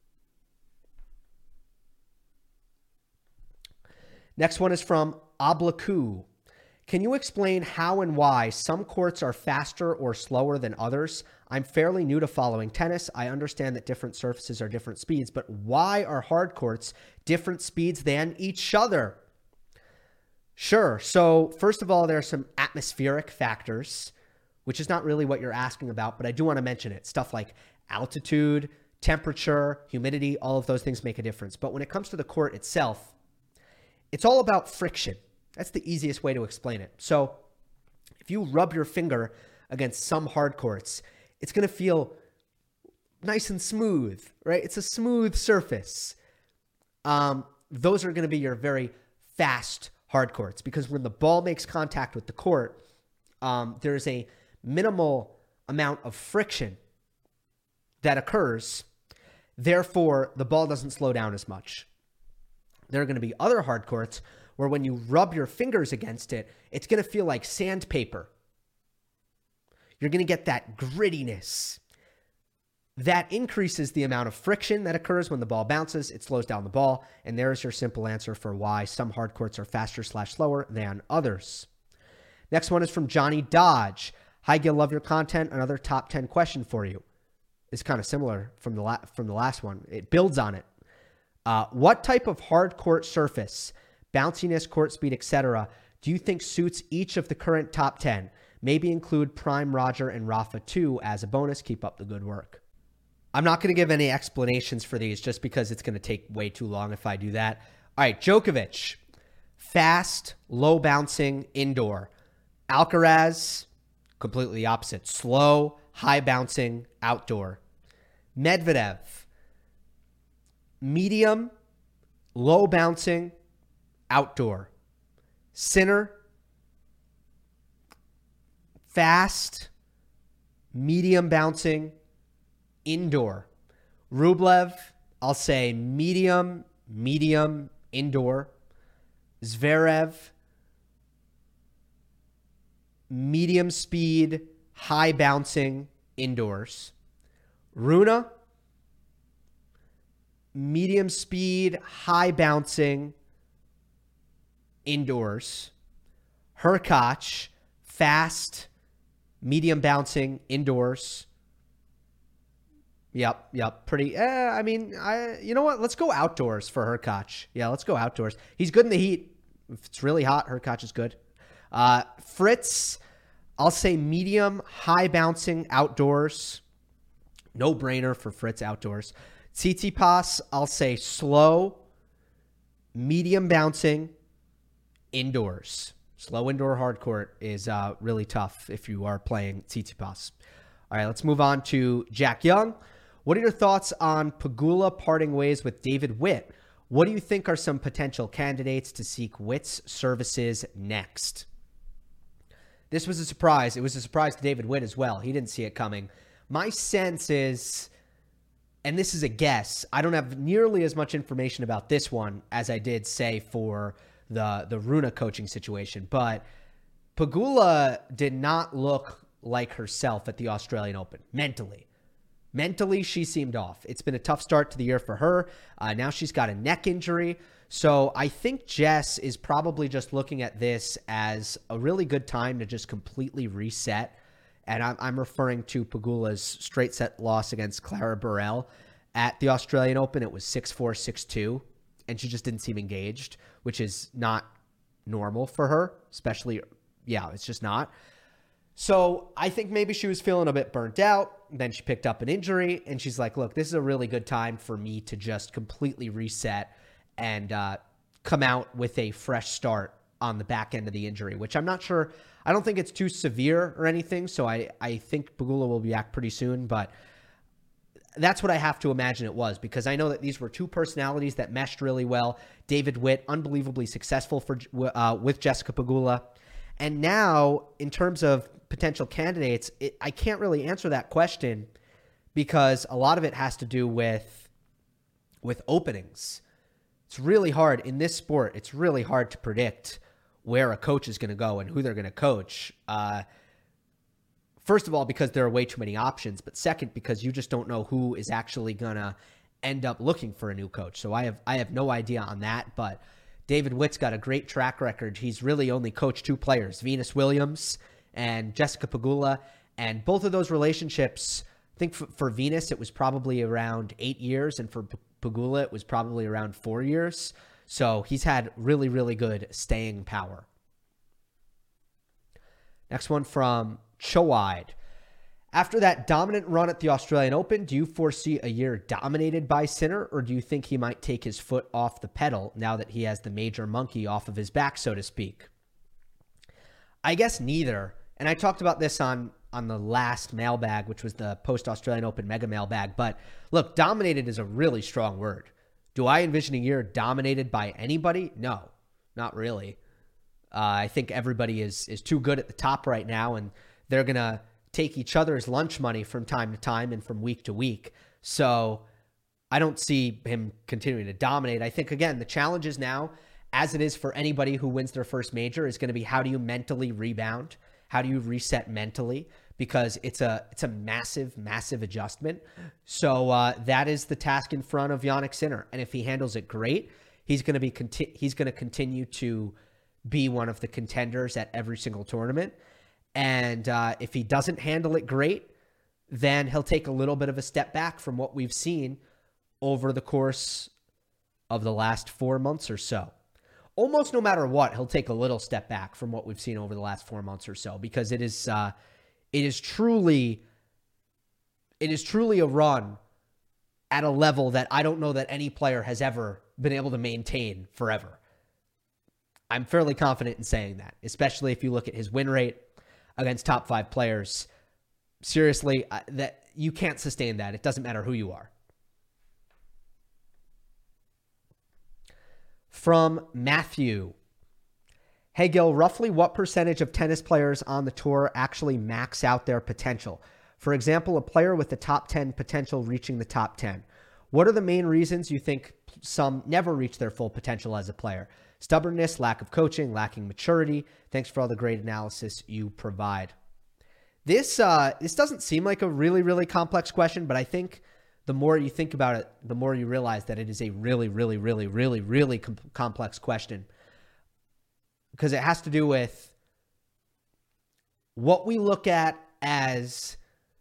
Next one is from Oblaku. Can you explain how and why some courts are faster or slower than others? I'm fairly new to following tennis. I understand that different surfaces are different speeds, but why are hard courts different speeds than each other? Sure. So first of all, there are some atmospheric factors, which is not really what you're asking about, but I do want to mention it. Stuff like altitude, temperature, humidity, all of those things make a difference. But when it comes to the court itself, it's all about friction. That's the easiest way to explain it. So if you rub your finger against some hard courts, it's going to feel nice and smooth, right? It's a smooth surface. Um, those are going to be your very fast hard courts because when the ball makes contact with the court, um, there's a minimal amount of friction that occurs. Therefore, the ball doesn't slow down as much. There are going to be other hard courts where when you rub your fingers against it, it's going to feel like sandpaper. You're going to get that grittiness. That increases the amount of friction that occurs when the ball bounces. It slows down the ball. And there's your simple answer for why some hard courts are faster slash slower than others. Next one is from Johnny Dodge. Hi, Gil, love your content. Another top ten question for you. It's kind of similar from the, la- from the last one. It builds on it. Uh, what type of hard court surface, bounciness, court speed, et cetera, do you think suits each of the current top ten? Maybe include Prime, Roger, and Rafa too as a bonus. Keep up the good work. I'm not going to give any explanations for these just because it's going to take way too long if I do that. All right, Djokovic, fast, low bouncing, indoor. Alcaraz, completely opposite, slow, high bouncing, outdoor. Medvedev, medium, low bouncing, outdoor. Sinner, fast, medium bouncing, indoor. Rublev, I'll say medium, medium, indoor. Zverev, medium speed, high bouncing, indoors. Rune, medium speed, high bouncing, indoors. Hurkacz, fast, medium bouncing, indoors. Yep, yep. Pretty, eh, I mean, I. you know what? Let's go outdoors for Hurkacz. Yeah, let's go outdoors. He's good in the heat. If it's really hot, Hurkacz is good. Uh, Fritz, I'll say medium, high bouncing, outdoors. No brainer for Fritz outdoors. Tsitsipas, I'll say slow, medium bouncing, indoors. Slow indoor hard court is uh, really tough if you are playing Tsitsipas. All right, let's move on to Jack Young. What are your thoughts on Pegula parting ways with David Witt? What do you think are some potential candidates to seek Witt's services next? This was a surprise. It was a surprise to David Witt as well. He didn't see it coming. My sense is, and this is a guess, I don't have nearly as much information about this one as I did, say, for the, the Rune coaching situation, but Pegula did not look like herself at the Australian Open, mentally. Mentally, she seemed off. It's been a tough start to the year for her. Uh, now she's got a neck injury. So I think Jess is probably just looking at this as a really good time to just completely reset. And I'm, I'm referring to Pegula's straight set loss against Clara Burrell at the Australian Open. It was six four, six two, and she just didn't seem engaged, which is not normal for her, especially, yeah, it's just not. So I think maybe she was feeling a bit burnt out. Then she picked up an injury, and she's like, look, this is a really good time for me to just completely reset and uh, come out with a fresh start on the back end of the injury, which I'm not sure. I don't think it's too severe or anything, so I, I think Pegula will be back pretty soon, but that's what I have to imagine it was, because I know that these were two personalities that meshed really well. David Witt, unbelievably successful for uh, with Jessica Pegula. And now, in terms of potential candidates, it, I can't really answer that question because a lot of it has to do with, with openings. It's really hard in this sport. It's really hard to predict where a coach is going to go and who they're going to coach. Uh, first of all, because there are way too many options, but second, because you just don't know who is actually going to end up looking for a new coach. So I have I have no idea on that, but David Witt's got a great track record. He's really only coached two players, Venus Williams and Jessica Pegula, and both of those relationships, I think for, for Venus, it was probably around eight years, and for P- Pegula, it was probably around four years. So he's had really, really good staying power. Next one from Chowide. After that dominant run at the Australian Open, do you foresee a year dominated by Sinner, or do you think he might take his foot off the pedal now that he has the major monkey off of his back, so to speak? I guess neither. And I talked about this on, on the last mailbag, which was the post-Australian Open mega mailbag. But look, dominated is a really strong word. Do I envision a year dominated by anybody? No, not really. Uh, I think everybody is is too good at the top right now, and they're going to take each other's lunch money from time to time and from week to week. So I don't see him continuing to dominate. I think, again, the challenge is now, as it is for anybody who wins their first major, is going to be how do you mentally rebound? How do you reset mentally? Because it's a it's a massive, massive adjustment. So uh, that is the task in front of Jannik Sinner. And if he handles it great, he's going to be conti- he's going to continue to be one of the contenders at every single tournament. And uh, if he doesn't handle it great, then he'll take a little bit of a step back from what we've seen over the course of the last four months or so. Almost no matter what, he'll take a little step back from what we've seen over the last four months or so, because it is uh, it is truly it is truly a run at a level that I don't know that any player has ever been able to maintain forever. I'm fairly confident in saying that, especially if you look at his win rate against top five players. Seriously, uh, that you can't sustain that. It doesn't matter who you are. From Matthew. Hey, Gil, roughly what percentage of tennis players on the tour actually max out their potential? For example, a player with the top ten potential reaching the top ten. What are the main reasons you think some never reach their full potential as a player? Stubbornness, lack of coaching, lacking maturity. Thanks for all the great analysis you provide. This uh, this doesn't seem like a really, really complex question, but I think the more you think about it, the more you realize that it is a really, really, really, really, really com- complex question, because it has to do with what we look at as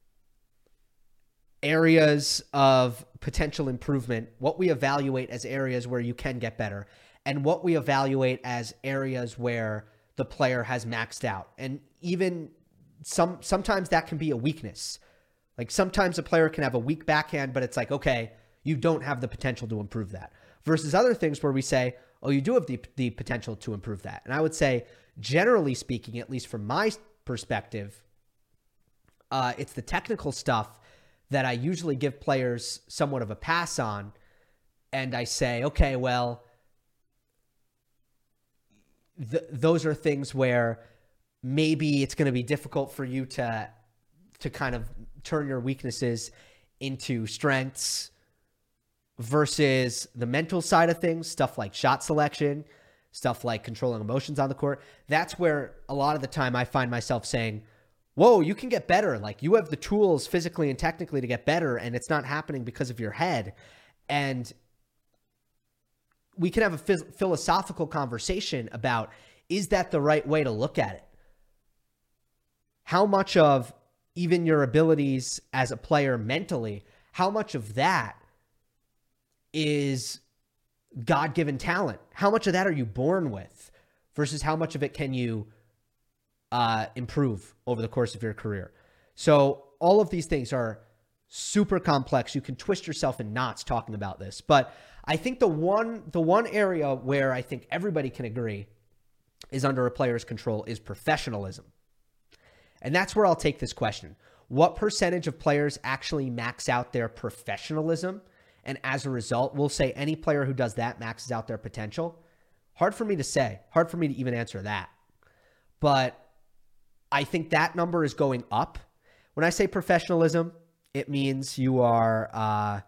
areas of potential improvement, what we evaluate as areas where you can get better, and what we evaluate as areas where the player has maxed out. And even some sometimes that can be a weakness. Like sometimes a player can have a weak backhand, but it's like, okay, you don't have the potential to improve that. Versus other things where we say, oh, you do have the, the potential to improve that. And I would say, generally speaking, at least from my perspective, uh, it's the technical stuff that I usually give players somewhat of a pass on. And I say, okay, well, th- those are things where maybe it's going to be difficult for you to, to kind of turn your weaknesses into strengths, versus the mental side of things, stuff like shot selection, stuff like controlling emotions on the court. That's where a lot of the time I find myself saying, whoa, you can get better. Like you have the tools physically and technically to get better, and it's not happening because of your head. And we can have a phys- philosophical conversation about, is that the right way to look at it? How much of even your abilities as a player mentally, how much of that is God-given talent? How much of that are you born with versus how much of it can you uh, improve over the course of your career? So all of these things are super complex. You can twist yourself in knots talking about this. But I think the one, the one area where I think everybody can agree is under a player's control is professionalism. And that's where I'll take this question. What percentage of players actually max out their professionalism? And as a result, we'll say any player who does that maxes out their potential. Hard for me to say. Hard for me to even answer that. But I think that number is going up. When I say professionalism, it means you are uh,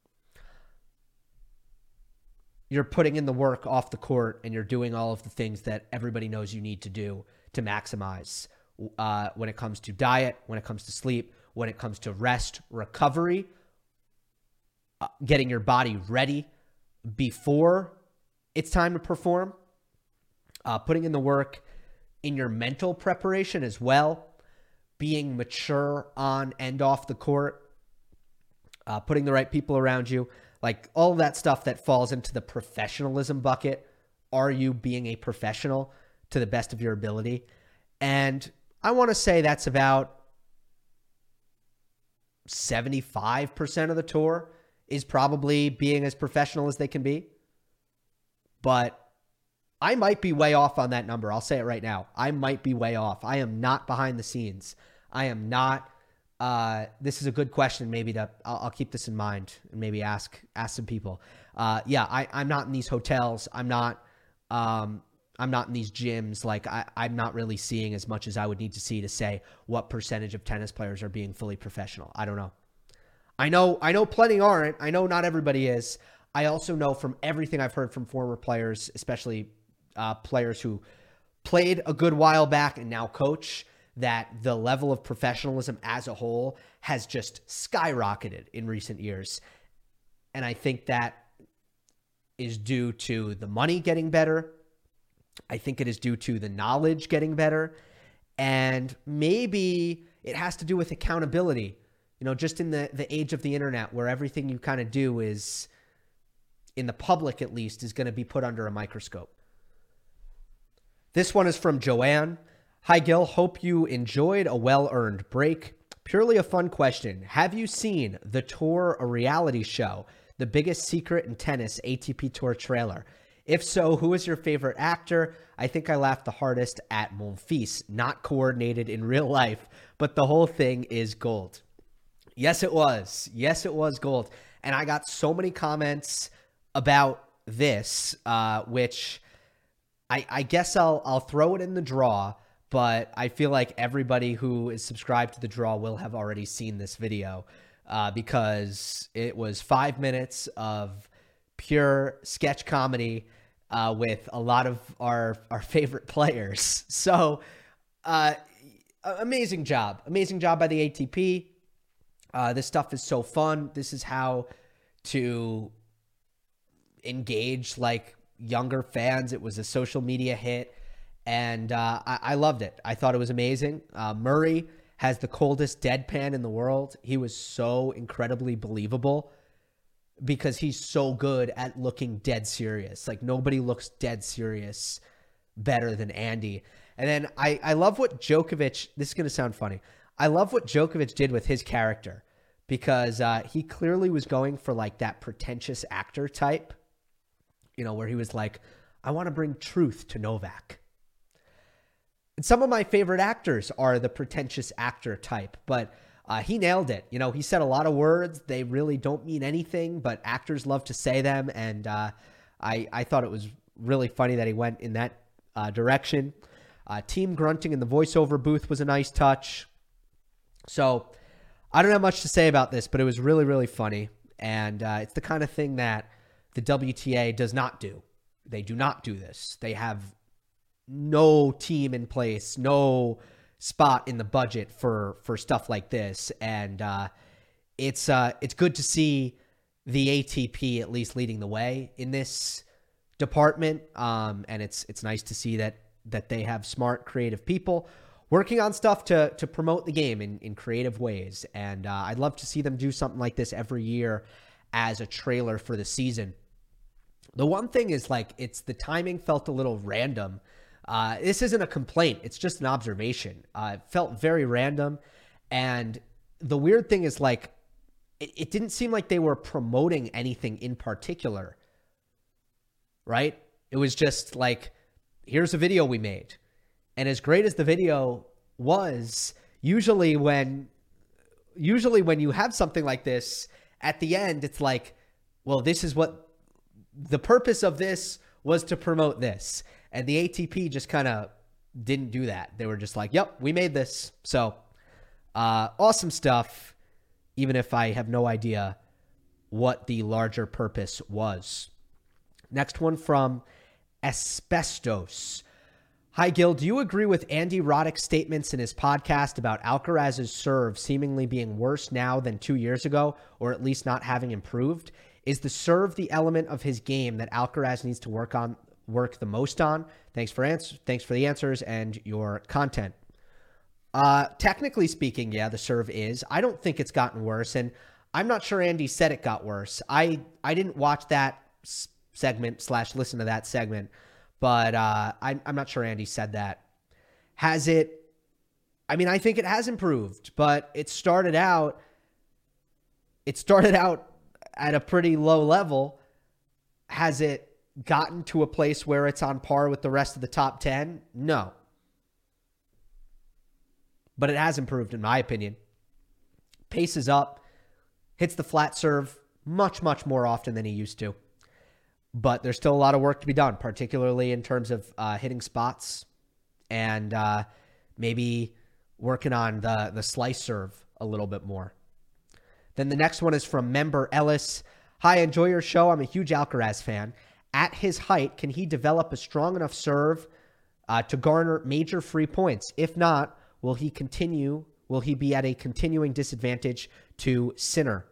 you're putting in the work off the court and you're doing all of the things that everybody knows you need to do to maximize uh, when it comes to diet, when it comes to sleep, when it comes to rest, recovery, uh, getting your body ready before it's time to perform, uh, putting in the work in your mental preparation as well, being mature on and off the court, uh, putting the right people around you, like all of that stuff that falls into the professionalism bucket. Are you being a professional to the best of your ability? And I want to say that's about seventy-five percent of the tour is probably being as professional as they can be. But I might be way off on that number. I'll say it right now. I might be way off. I am not behind the scenes. I am not. Uh, this is a good question. Maybe to I'll, I'll keep this in mind and maybe ask ask some people. Uh, yeah, I, I'm not in these hotels. I'm not. Um, I'm not in these gyms. Like I, I'm not really seeing as much as I would need to see to say what percentage of tennis players are being fully professional. I don't know. I know. I know plenty aren't. I know not everybody is. I also know from everything I've heard from former players, especially uh, players who played a good while back and now coach, that the level of professionalism as a whole has just skyrocketed in recent years. And I think that is due to the money getting better. I think it is due to the knowledge getting better. And maybe it has to do with accountability. You know, just in the, the age of the internet where everything you kind of do is, in the public at least, is going to be put under a microscope. This one is from Joanne. Hi, Gil. Hope you enjoyed a well-earned break. Purely a fun question. Have you seen The Tour, a reality show, The Biggest Secret in Tennis A T P Tour trailer? If so, who is your favorite actor? I think I laughed the hardest at Monfils, not coordinated in real life, but the whole thing is gold. Yes, it was. Yes, it was gold. And I got so many comments about this, uh, which I, I guess I'll I'll throw it in the draw, but I feel like everybody who is subscribed to the draw will have already seen this video. uh, because it was five minutes of pure sketch comedy uh, with a lot of our, our favorite players. So uh, amazing job. Amazing job by the A T P. Uh, this stuff is so fun. This is how to engage like younger fans. It was a social media hit, and uh, I, I loved it. I thought it was amazing. Uh, Murray has the coldest deadpan in the world. He was so incredibly believable because he's so good at looking dead serious. Like, nobody looks dead serious better than Andy. And then I, I love what Djokovic, this is going to sound funny. I love what Djokovic did with his character, because uh, he clearly was going for like that pretentious actor type, you know, where he was like, I want to bring truth to Novak. And some of my favorite actors are the pretentious actor type, but uh, he nailed it. You know, he said a lot of words. They really don't mean anything, but actors love to say them. And uh, I, I thought it was really funny that he went in that uh, direction. Uh, team grunting in the voiceover booth was a nice touch. So I don't have much to say about this, but it was really, really funny. And uh, it's the kind of thing that the W T A does not do. They do not do this. They have no team in place, no spot in the budget for, for stuff like this. And uh, it's uh, it's good to see the A T P at least leading the way in this department. Um, and it's it's nice to see that that they have smart, creative people working on stuff to to promote the game in, in creative ways. And uh, I'd love to see them do something like this every year as a trailer for the season. The one thing is, like, it's the timing felt a little random. Uh, this isn't a complaint. It's just an observation. Uh, it felt very random. And the weird thing is, like, it, it didn't seem like they were promoting anything in particular, right? It was just like, here's a video we made. And as great as the video was, usually when usually when you have something like this, at the end, it's like, well, this is what the purpose of this was, to promote this. And the A T P just kind of didn't do that. They were just like, yep, we made this. So uh, awesome stuff, even if I have no idea what the larger purpose was. Next one from Asbestos. Hi, Gil. Do you agree with Andy Roddick's statements in his podcast about Alcaraz's serve seemingly being worse now than two years ago, or at least not having improved? Is the serve the element of his game that Alcaraz needs to work on, work the most on? Thanks for answer, thanks for the answers and your content. Uh, technically speaking, yeah, the serve is. I don't think it's gotten worse, and I'm not sure Andy said it got worse. I I didn't watch that segment slash listen to that segment. But uh, I'm, I'm not sure Andy said that. Has it? I mean, I think it has improved, but it started out, it started out at a pretty low level. Has it gotten to a place where it's on par with the rest of the top ten? No. But it has improved, in my opinion. Pace is up, hits the flat serve much, much more often than he used to. But there's still a lot of work to be done, particularly in terms of uh, hitting spots and uh, maybe working on the, the slice serve a little bit more. Then the next one is from member Ellis. Hi, enjoy your show. I'm a huge Alcaraz fan. At his height, can he develop a strong enough serve uh, to garner major free points? If not, will he continue? Will he be at a continuing disadvantage to Sinner?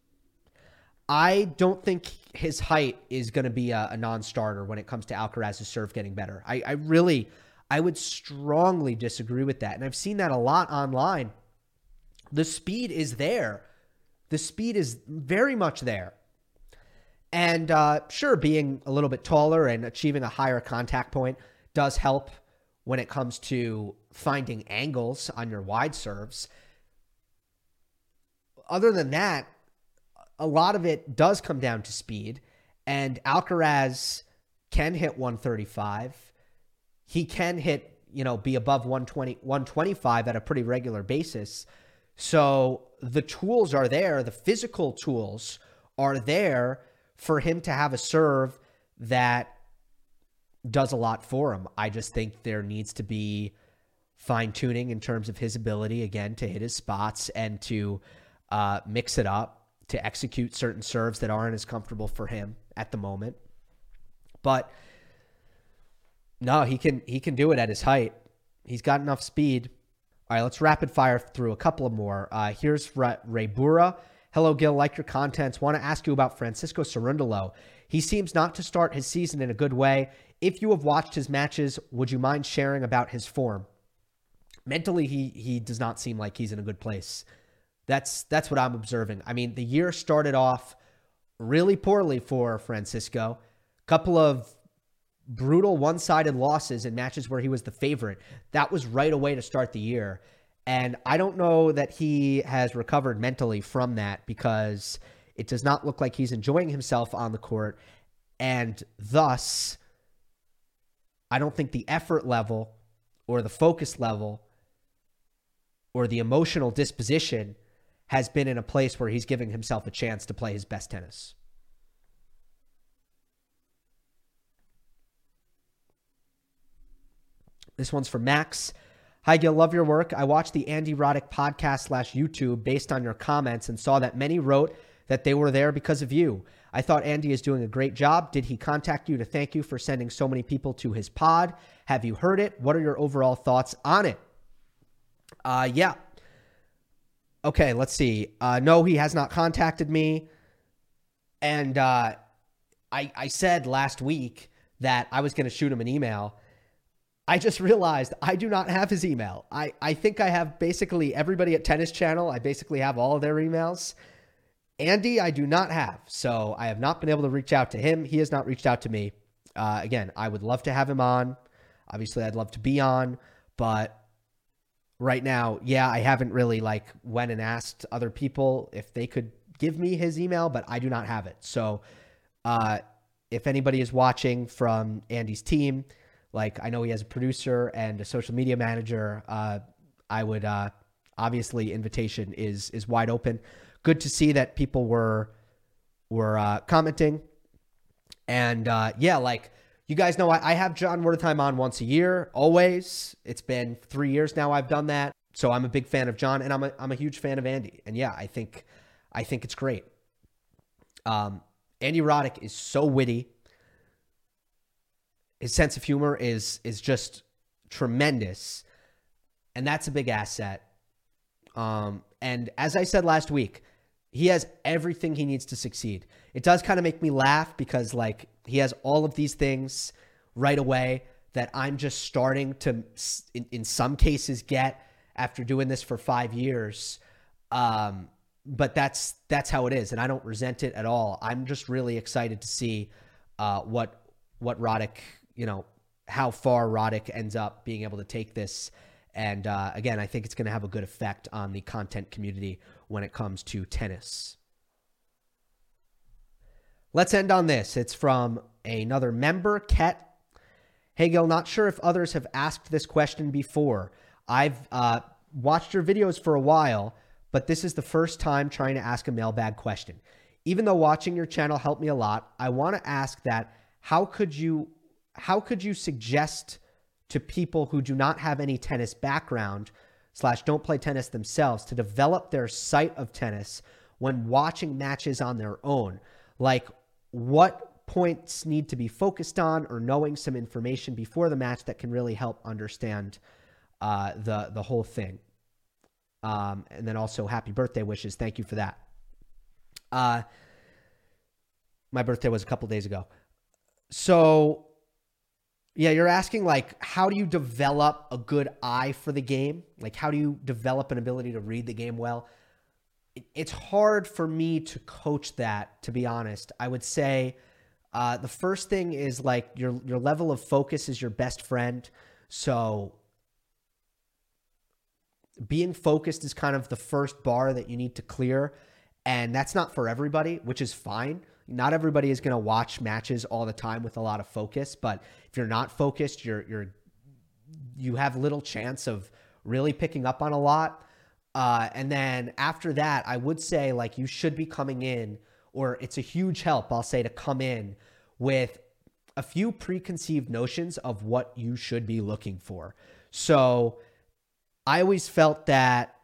I don't think his height is going to be a, a non-starter when it comes to Alcaraz's serve getting better. I, I really, I would strongly disagree with that. And I've seen that a lot online. The speed is there. The speed is very much there. And uh, sure, being a little bit taller and achieving a higher contact point does help when it comes to finding angles on your wide serves. Other than that, a lot of it does come down to speed, and Alcaraz can hit one thirty-five. He can hit, you know, be above one twenty, one twenty-five at a pretty regular basis. So the tools are there. The physical tools are there for him to have a serve that does a lot for him. I just think there needs to be fine tuning in terms of his ability, again, to hit his spots and to uh, mix it up, to execute certain serves that aren't as comfortable for him at the moment. But no, he can he can do it at his height. He's got enough speed. All right, let's rapid fire through a couple of more. Uh, here's Ray Bura. Hello, Gil. Like your contents. Want to ask you about Francisco Cerundolo. He seems not to start his season in a good way. If you have watched his matches, would you mind sharing about his form? Mentally, he he does not seem like he's in a good place. That's that's what I'm observing. I mean, the year started off really poorly for Francisco. Couple of brutal one-sided losses in matches where he was the favorite. That was right away to start the year. And I don't know that he has recovered mentally from that, because it does not look like he's enjoying himself on the court. And thus, I don't think the effort level or the focus level or the emotional disposition has been in a place where he's giving himself a chance to play his best tennis. This one's from Max. Hi, Gil. Love your work. I watched the Andy Roddick podcast slash YouTube based on your comments and saw that many wrote that they were there because of you. I thought Andy is doing a great job. Did he contact you to thank you for sending so many people to his pod? Have you heard it? What are your overall thoughts on it? Uh, yeah. Okay, let's see. Uh, no, he has not contacted me. And uh, I, I said last week that I was going to shoot him an email. I just realized I do not have his email. I, I think I have basically everybody at Tennis Channel. I basically have all of their emails. Andy, I do not have. So I have not been able to reach out to him. He has not reached out to me. Uh, again, I would love to have him on. Obviously, I'd love to be on. But right now, yeah, I haven't really like went and asked other people if they could give me his email, but I do not have it. So uh, if anybody is watching from Andy's team, like I know he has a producer and a social media manager, uh, I would uh, obviously invitation is is wide open. Good to see that people were were uh, commenting. And uh, yeah, like you guys know, I, I have Jon Wertheim on once a year, always. It's been three years now I've done that. So I'm a big fan of Jon, and I'm a, I'm a huge fan of Andy. And yeah, I think I think it's great. Um, Andy Roddick is so witty. His sense of humor is is just tremendous. And that's a big asset. Um, and as I said last week, he has everything he needs to succeed. It does kind of make me laugh because like he has all of these things right away that I'm just starting to, in, in some cases, get after doing this for five years. Um, but that's that's how it is, and I don't resent it at all. I'm just really excited to see uh, what what Roddick, you know, how far Roddick ends up being able to take this. And uh, again, I think it's going to have a good effect on the content community when it comes to tennis. Let's end on this. It's from another member, Ket. Hey, Gil, not sure if others have asked this question before. I've uh, watched your videos for a while, but this is the first time trying to ask a mailbag question. Even though watching your channel helped me a lot, I want to ask that how could you, how could you suggest to people who do not have any tennis background slash don't play tennis themselves to develop their sight of tennis when watching matches on their own? Like, what points need to be focused on, or knowing some information before the match that can really help understand uh, the, the whole thing? Um, and then also happy birthday wishes. Thank you for that. Uh, my birthday was a couple days ago. So yeah, you're asking like, how do you develop a good eye for the game? Like, how do you develop an ability to read the game well? It, it's hard for me to coach that, to be honest. I would say uh, the first thing is like your, your level of focus is your best friend. So being focused is kind of the first bar that you need to clear. And that's not for everybody, which is fine. Not everybody is going to watch matches all the time with a lot of focus, but if you're not focused, you're, you're, you have little chance of really picking up on a lot. Uh, and then after that, I would say like you should be coming in, or it's a huge help, I'll say, to come in with a few preconceived notions of what you should be looking for. So I always felt that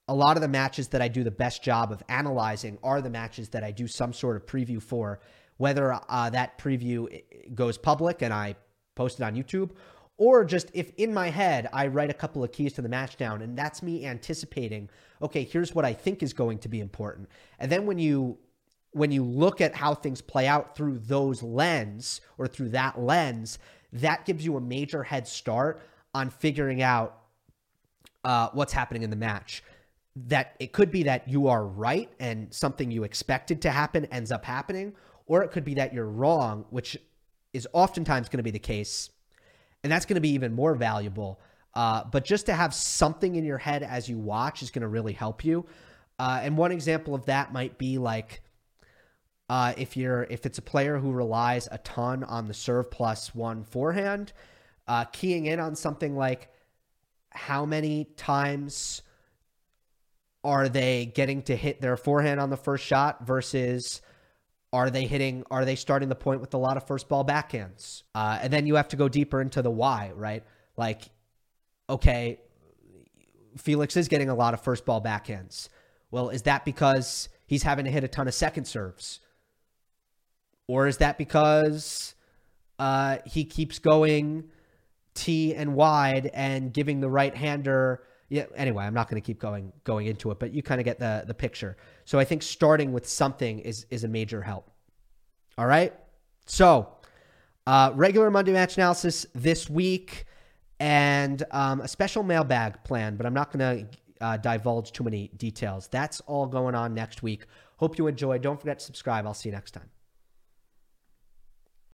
a lot of the matches that I do the best job of analyzing are the matches that I do some sort of preview for, whether uh, that preview goes public and I post it on YouTube, or just if in my head I write a couple of keys to the match down, and that's me anticipating, okay, here's what I think is going to be important. And then when you when you look at how things play out through those lens or through that lens, that gives you a major head start on figuring out uh, what's happening in the match. That it could be that you are right and something you expected to happen ends up happening, or it could be that you're wrong, which is oftentimes going to be the case. And that's going to be even more valuable. Uh, but just to have something in your head as you watch is going to really help you. Uh, and one example of that might be like, Uh, if you're if it's a player who relies a ton on the serve plus one forehand, uh, keying in on something like how many times are they getting to hit their forehand on the first shot versus are they hitting, are they starting the point with a lot of first ball backhands? Uh, and then you have to go deeper into the why, right? Like, okay, Felix is getting a lot of first ball backhands. Well, is that because he's having to hit a ton of second serves? Or is that because uh, he keeps going T and wide and giving the right-hander? Yeah. Anyway, I'm not going to keep going going into it, but you kind of get the the picture. So I think starting with something is is a major help. All right. So uh, regular Monday match analysis this week, and um, a special mailbag plan, but I'm not going to uh, divulge too many details. That's all going on next week. Hope you enjoy. Don't forget to subscribe. I'll see you next time.